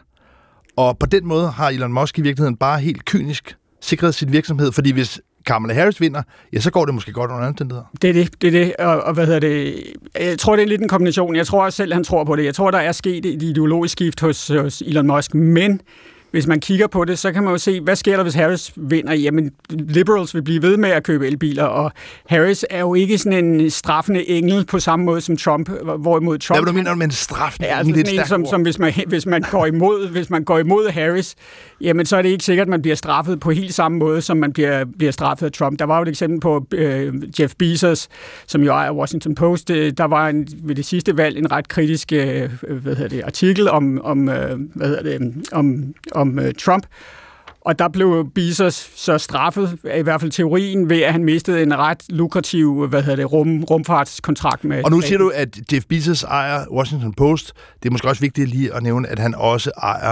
Og på den måde har Elon Musk i virkeligheden bare helt kynisk sikret sin virksomhed, fordi hvis Kamala Harris vinder, ja, så går det måske godt under omstændigheder. Det er det, det er det, og, og hvad hedder det, jeg tror, det er lidt en kombination. Jeg tror også selv, han tror på det. Jeg tror, der er sket et ideologisk skift hos, hos Elon Musk, men hvis man kigger på det, så kan man jo se, hvad sker der, hvis Harris vinder? Jamen, liberals vil blive ved med at købe elbiler, og Harris er jo ikke sådan en straffende engel på samme måde som Trump, hvorimod Trump... Hvad du mener med en straffende engel? Ja, altså sådan en, som, som hvis man, hvis man går imod, hvis man går imod Harris, jamen så er det ikke sikkert, at man bliver straffet på helt samme måde, som man bliver, bliver straffet af Trump. Der var jo et eksempel på øh, Jeff Bezos, som jo ejer Washington Post. Der var en, ved det sidste valg en ret kritisk øh, hvad hedder det, artikel om, om, øh, hvad hedder det, om, om om Trump, og der blev Bezos så straffet, i hvert fald teorien, ved at han mistede en ret lukrativ, hvad hedder det, rum, rumfartskontrakt med... Og nu siger du, at Jeff Bezos ejer Washington Post. Det er måske også vigtigt lige at nævne, at han også ejer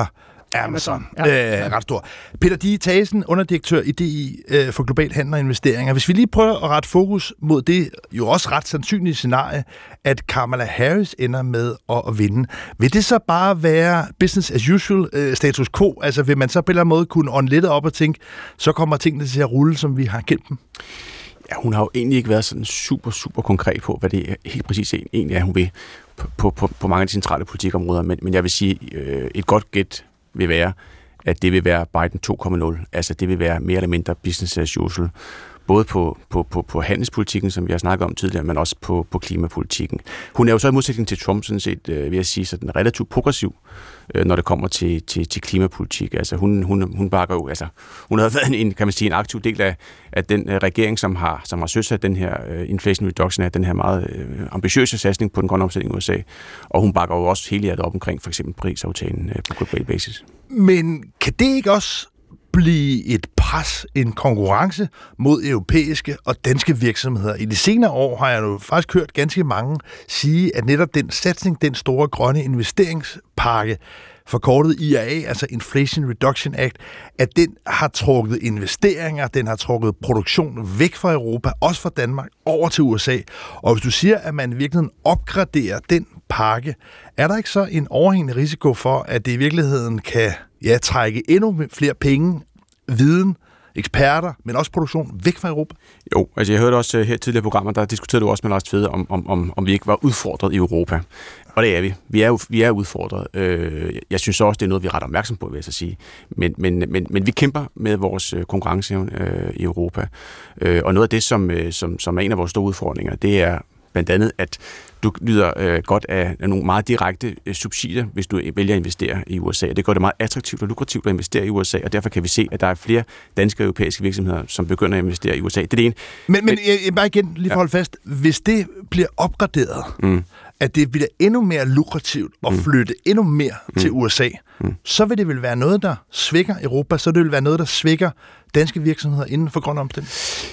Amazon. Ja. Øh, ret stor. Peter Dige Thagesen, underdirektør i D I øh, for Global Handel og Investeringer. Hvis vi lige prøver at rette fokus mod det jo også ret sandsynlige scenarie, at Kamala Harris ender med at, at vinde. Vil det så bare være business as usual, øh, status quo? Altså vil man så på en eller anden måde kunne ånde lidt op og tænke, så kommer tingene til at rulle, som vi har kendt dem? Ja, hun har jo egentlig ikke været sådan super, super konkret på, hvad det helt præcis egentlig er, hun vil på, på, på mange af de centrale politikområder. Men, men jeg vil sige, øh, et godt gæt vil være, at det vil være Biden to punkt nul. Altså det vil være mere eller mindre business as usual. Både på, på, på, på handelspolitikken, som vi har snakket om tidligere, men også på, på klimapolitikken. Hun er jo så i modsætning til Trump, sådan set, øh, vil jeg sige, sådan relativt progressiv, øh, når det kommer til, til, til klimapolitik. Altså hun, hun, hun bakker jo, altså hun har været en, kan man sige, en aktiv del af, af den øh, regering, som har, som har søsat den her øh, Inflation Reduction af den her meget øh, ambitiøse satsning på den grønne omstilling i U S A. Og hun bakker jo også hele hjertet op omkring for eksempel Paris-aftalen øh, på global basis. Men kan det ikke også blive et pres, en konkurrence mod europæiske og danske virksomheder? I de senere år har jeg jo faktisk hørt ganske mange sige, at netop den satsning, den store grønne investeringspakke, forkortet I R A, altså Inflation Reduction Act, at den har trukket investeringer, den har trukket produktion væk fra Europa, også fra Danmark, over til U S A. Og hvis du siger, at man i virkeligheden opgraderer den pakke, er der ikke så en overhængende risiko for, at det i virkeligheden kan ja, trække endnu flere penge, viden, eksperter, men også produktion væk fra Europa? Jo, altså jeg hørte også her tidligere programmer, der diskuterede du også med Lars Tvede, om, om, om, om vi ikke var udfordret i Europa. Og det er vi. Vi er jo vi er udfordret. Jeg synes også, det er noget, vi er ret opmærksom på, vil jeg så sige. Men, men, men, men vi kæmper med vores konkurrenceevne i Europa. Og noget af det, som, som, som er en af vores store udfordringer, det er blandt andet, at du nyder øh, godt af nogle meget direkte øh, subsidier, hvis du vælger at investere i U S A. Det gør det meget attraktivt og lukrativt at investere i U S A, og derfor kan vi se, at der er flere danske og europæiske virksomheder, som begynder at investere i U S A. Det er det ene. Men, men jeg, bare igen lige for at holde fast. Hvis det bliver opgraderet, mm. at det bliver endnu mere lukrativt at flytte mm. endnu mere mm. til U S A, mm. så vil det vel være noget, der svækker Europa, så det vil være noget, der svækker danske virksomheder inden for grøn omstilling?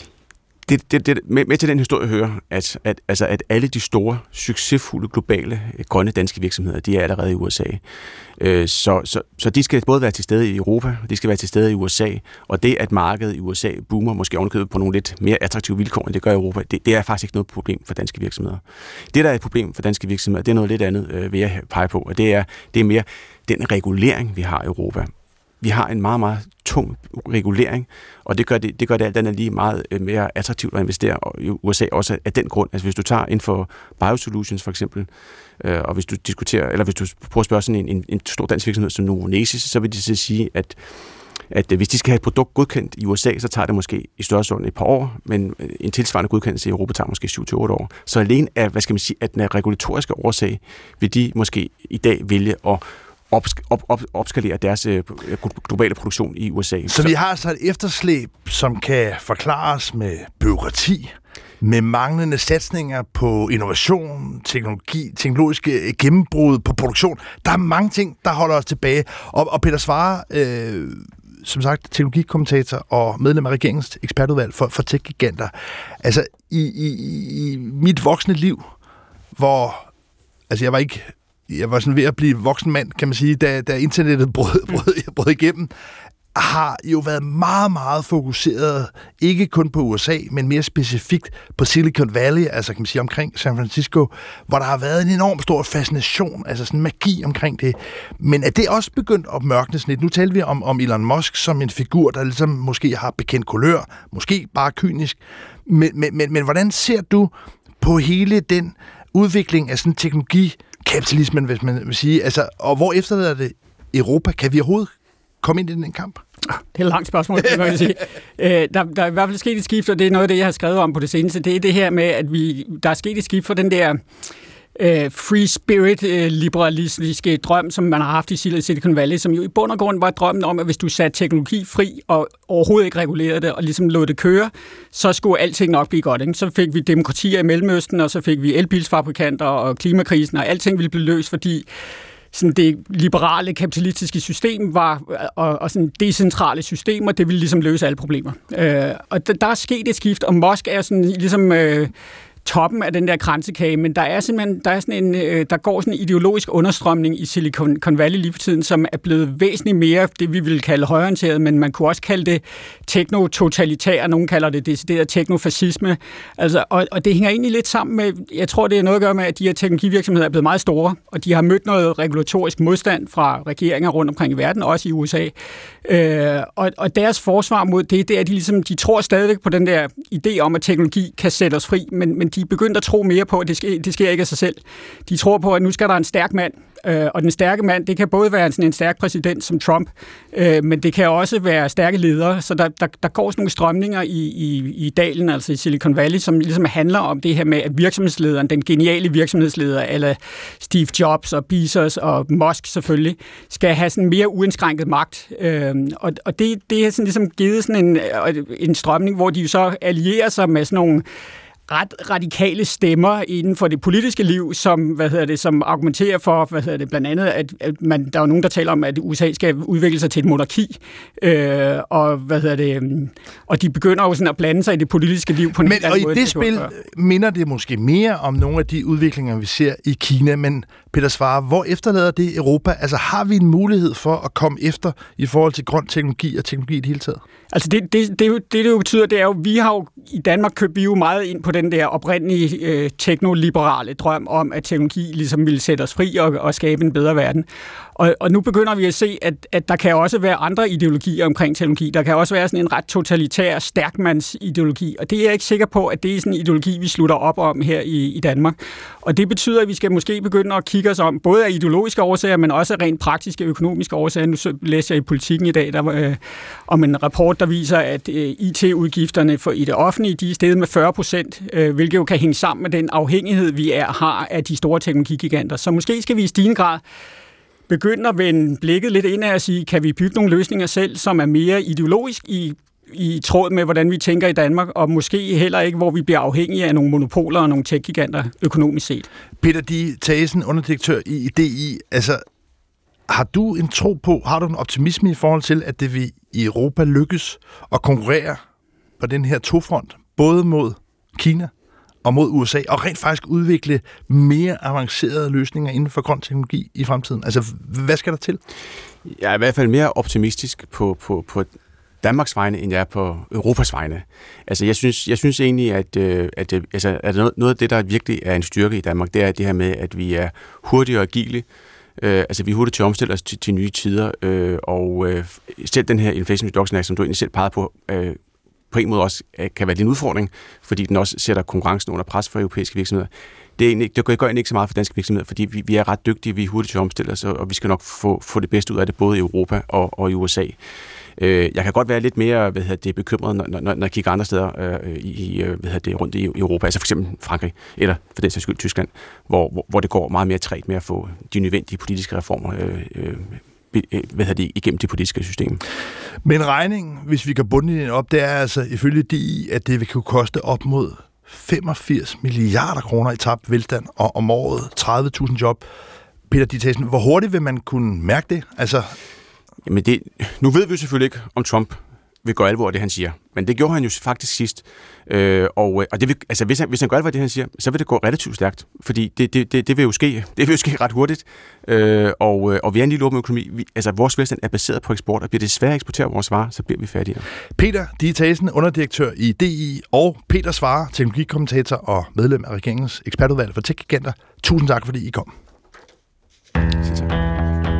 Det, det, det, med, med til den historie hører, at, at, altså, at alle de store, succesfulde, globale, grønne danske virksomheder, de er allerede i U S A. Øh, så, så, så de skal både være til stede i Europa, og de skal være til stede i U S A, og det, at markedet i U S A boomer, måske ovenikøbet på nogle lidt mere attraktive vilkår, end det gør i Europa, det, det er faktisk ikke noget problem for danske virksomheder. Det, der er et problem for danske virksomheder, det er noget lidt andet, øh, vil jeg pege på, og det er, det er mere den regulering, vi har i Europa. Vi har en meget, meget tung regulering, og det gør det, det gør det alt andet lige meget mere attraktivt at investere i U S A også af den grund. Altså hvis du tager inden for biosolutions for eksempel, øh, og hvis du diskuterer, eller hvis du prøver at spørge sådan en, en, en stor dansk virksomhed som Novo Nordisk, så vil de så sige, at at hvis de skal have et produkt godkendt i U S A, så tager det måske i størrelsesorden et par år, men en tilsvarende godkendelse i Europa tager måske syv til otte år. Så alene af, hvad skal man sige, at den regulatoriske årsag, vil de måske i dag vælge at Op, op, op, opskalere deres øh, globale produktion i U S A. Så vi har altså et efterslæb, som kan forklares med bureaukrati, med manglende satsninger på innovation, teknologi, teknologiske gennembrud på produktion. Der er mange ting, der holder os tilbage. Og, og Peter Svare, øh, som sagt, teknologikommentator og medlem af regeringens ekspertudvalg for, for tech-giganter. Altså, i, i, i mit voksne liv, hvor altså jeg var ikke Jeg var sådan ved at blive voksen mand, kan man sige, da, da internettet brød, brød, brød igennem, har jo været meget, meget fokuseret, ikke kun på U S A, men mere specifikt på Silicon Valley, altså kan man sige omkring San Francisco, hvor der har været en enorm stor fascination, altså sådan magi omkring det. Men er det også begyndt at mørkne sådan lidt? Nu taler vi om, om Elon Musk som en figur, der ligesom måske har bekendt kulør, måske bare kynisk. Men, men, men, men hvordan ser du på hele den udvikling af sådan teknologi, kapitalismen, hvis man vil sige, altså, og hvor efterlader det Europa? Kan vi overhovedet komme ind i den kamp? Det er et langt spørgsmål, kan man sige. Øh, der, der er i hvert fald sket et skift, og det er noget af det, jeg har skrevet om på det seneste. Det er det her med, at vi, der er sket et skift for den der øh, free spirit øh, liberalistiske drøm, som man har haft i Silicon Valley, som jo i bund og grund var drømmen om, at hvis du satte teknologi fri og overhovedet ikke regulerede det, og ligesom lod det køre, så skulle alting nok blive godt. Ikke? Så fik vi demokratier i Mellemøsten, og så fik vi elbilsfabrikanter og klimakrisen, og alting ville blive løst, fordi sådan det liberale kapitalistiske system var, og, og sådan decentrale systemer, det ville ligesom løse alle problemer. Øh, og der, der er sket et skift, og Musk er sådan ligesom Øh, toppen af den der kransekage, men der er simpelthen der er sådan en, øh, der går sådan en ideologisk understrømning i Silicon Valley lige for tiden, som er blevet væsentligt mere det, vi vil kalde højreorienteret, men man kunne også kalde det teknototalitær, nogen kalder det decideret teknofascisme. Altså, og, og det hænger egentlig lidt sammen med, jeg tror, det er noget at gøre med, at de her teknologivirksomheder er blevet meget store, og de har mødt noget regulatorisk modstand fra regeringer rundt omkring i verden, også i U S A. Øh, og, og deres forsvar mod det, det er, at de, ligesom, de tror stadigvæk på den der idé om, at teknologi kan sætte os fri, men, men de er begyndt at tro mere på, at det sker, det sker ikke af sig selv. De tror på, at nu skal der en stærk mand, øh, og den stærke mand, det kan både være sådan en stærk præsident som Trump, øh, men det kan også være stærke ledere, så der, der, der går sådan nogle strømninger i, i, i dalen, altså i Silicon Valley, som ligesom handler om det her med, at virksomhedslederen, den geniale virksomhedsleder, eller Steve Jobs og Bezos og Musk selvfølgelig, skal have sådan mere uindskrænket magt. Øh, og og det, det er sådan ligesom givet sådan en, en strømning, hvor de jo så allierer sig med sådan nogle ret radikale stemmer inden for det politiske liv, som, hvad hedder det, som argumenterer for, hvad hedder det, blandt andet, at, at man, der er nogen, der taler om, at U S A skal udvikle sig til et monarki, øh, og, hvad hedder det, og de begynder jo sådan at blande sig i det politiske liv på en men, og i det spil minder det måske mere om nogle af de udviklinger, vi ser i Kina, men Peter Svarer, hvor efterlader det Europa? Altså har vi en mulighed for at komme efter i forhold til grøn teknologi og teknologi i det hele taget? Altså det, det, det, det, det jo betyder, det er jo, vi har jo i Danmark købt vi jo meget ind på den der oprindelige øh, teknoliberale drøm om, at teknologi ligesom ville sætte os fri og, og skabe en bedre verden. Og, og nu begynder vi at se, at, at der kan også være andre ideologier omkring teknologi. Der kan også være sådan en ret totalitær stærkmandsideologi, og det er jeg ikke sikker på, at det er sådan en ideologi, vi slutter op om her i, i Danmark. Og det betyder, at vi skal måske begynde at kigge os om, både af ideologiske årsager, men også af rent praktiske økonomiske årsager. Nu læser jeg i Politikken i dag der var, øh, om en rapport, der viser, at øh, I T-udgifterne for, i det offentlige, de er steget med fyrre procent, øh, hvilket jo kan hænge sammen med den afhængighed, vi er, har af de store teknologigiganter. Så måske skal vi i stigende grad begynde at vende blikket lidt ind af at sige, kan vi bygge nogle løsninger selv, som er mere ideologisk i, i tråd med, hvordan vi tænker i Danmark, og måske heller ikke, hvor vi bliver afhængige af nogle monopoler og nogle tech-giganter økonomisk set. Peter D. Thagesen, underdirektør i D I. Altså, har du en tro på, har du en optimisme i forhold til, at det vil i Europa lykkes at konkurrere på den her tofront, både mod Kina og mod U S A, og rent faktisk udvikle mere avancerede løsninger inden for grøn teknologi i fremtiden? Altså, hvad skal der til? Jeg er i hvert fald mere optimistisk på, på, på Danmarks vegne, end jeg er på Europas vegne. Altså, jeg synes, jeg synes egentlig, at, at, altså, at noget af det, der virkelig er en styrke i Danmark, det er det her med, at vi er hurtige og agile. Uh, altså, vi er hurtigt til at omstille os til, til nye tider, uh, og uh, selv den her Inflation Reduction Act, som du egentlig selv pegede på, uh, på en måde også kan være en udfordring, fordi den også sætter konkurrencen under pres for europæiske virksomheder. Det, er egentlig, det gør egentlig ikke så meget for danske virksomheder, fordi vi, vi er ret dygtige, vi er hurtigt til at omstille os, og vi skal nok få, få det bedste ud af det, både i Europa og, og i U S A. Øh, jeg kan godt være lidt mere hvad hedder det, bekymret, når, når, når jeg kigger andre steder øh, i, hvad hedder det, rundt i Europa, altså for eksempel Frankrig, eller for den sags skyld Tyskland, hvor, hvor, hvor det går meget mere trægt med at få de nødvendige politiske reformer øh, øh, hvad hedder det, igennem det politiske system. Men regningen, hvis vi kan bunde den op, det er altså ifølge D I, at det vil kunne koste op mod femogfirs milliarder kroner i tabt velstand, og om året tredive tusind job. Peter D. Thagesen, hvor hurtigt vil man kunne mærke det? Altså... Jamen det, nu ved vi jo selvfølgelig ikke, om Trump vil gøre alvor af det, han siger. Men det gjorde han jo faktisk sidst. Øh, og og det vil, altså, hvis, han, hvis han gør alvor af det, han siger, så vil det gå relativt stærkt. Fordi det, det, det, det vil jo ske. Det vil jo ske ret hurtigt. Øh, og, og vi er en lille åben økonomi. Vi, altså, vores velstand er baseret på eksport, og bliver det svært at eksportere vores varer, så bliver vi fattigere. Peter D. Thagesen, underdirektør i D I, og Peter Svarer, teknologikommentator og medlem af regeringens ekspertudvalg for tech-giganter. Tusind tak, fordi I kom. Selv tak.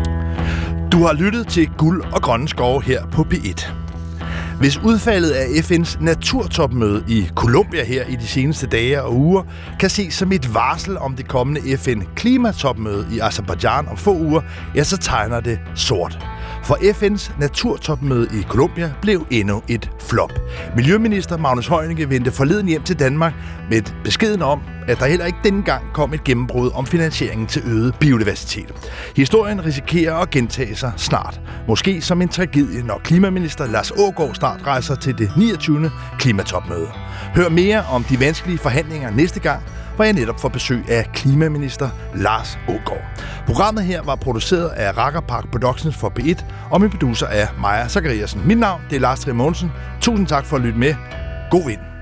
Du har lyttet til Guld og Grønne Skove her på P et. Hvis udfaldet af F N's naturtopmøde i Colombia her i de seneste dage og uger kan ses som et varsel om det kommende F N-klimatopmøde i Aserbajdsjan om få uger, ja, så tegner det sort. For F N's naturtopmøde i Colombia blev endnu et flop. Miljøminister Magnus Heunicke vendte forleden hjem til Danmark med et beskeden om, at der heller ikke denne gang kom et gennembrud om finansieringen til øget biodiversitet. Historien risikerer at gentage sig snart. Måske som en tragedie, når klimaminister Lars Aagaard snart rejser til det niogtyvende klimatopmøde. Hør mere om de vanskelige forhandlinger næste gang, hvor jeg netop får besøg af klimaminister Lars Aagaard. Programmet her var produceret af Rakker Park Productions for P et, og min producer er Maja Zachariasen. Mit navn det er Lars Trier Mogensen. Tusind tak for at lytte med. God vind.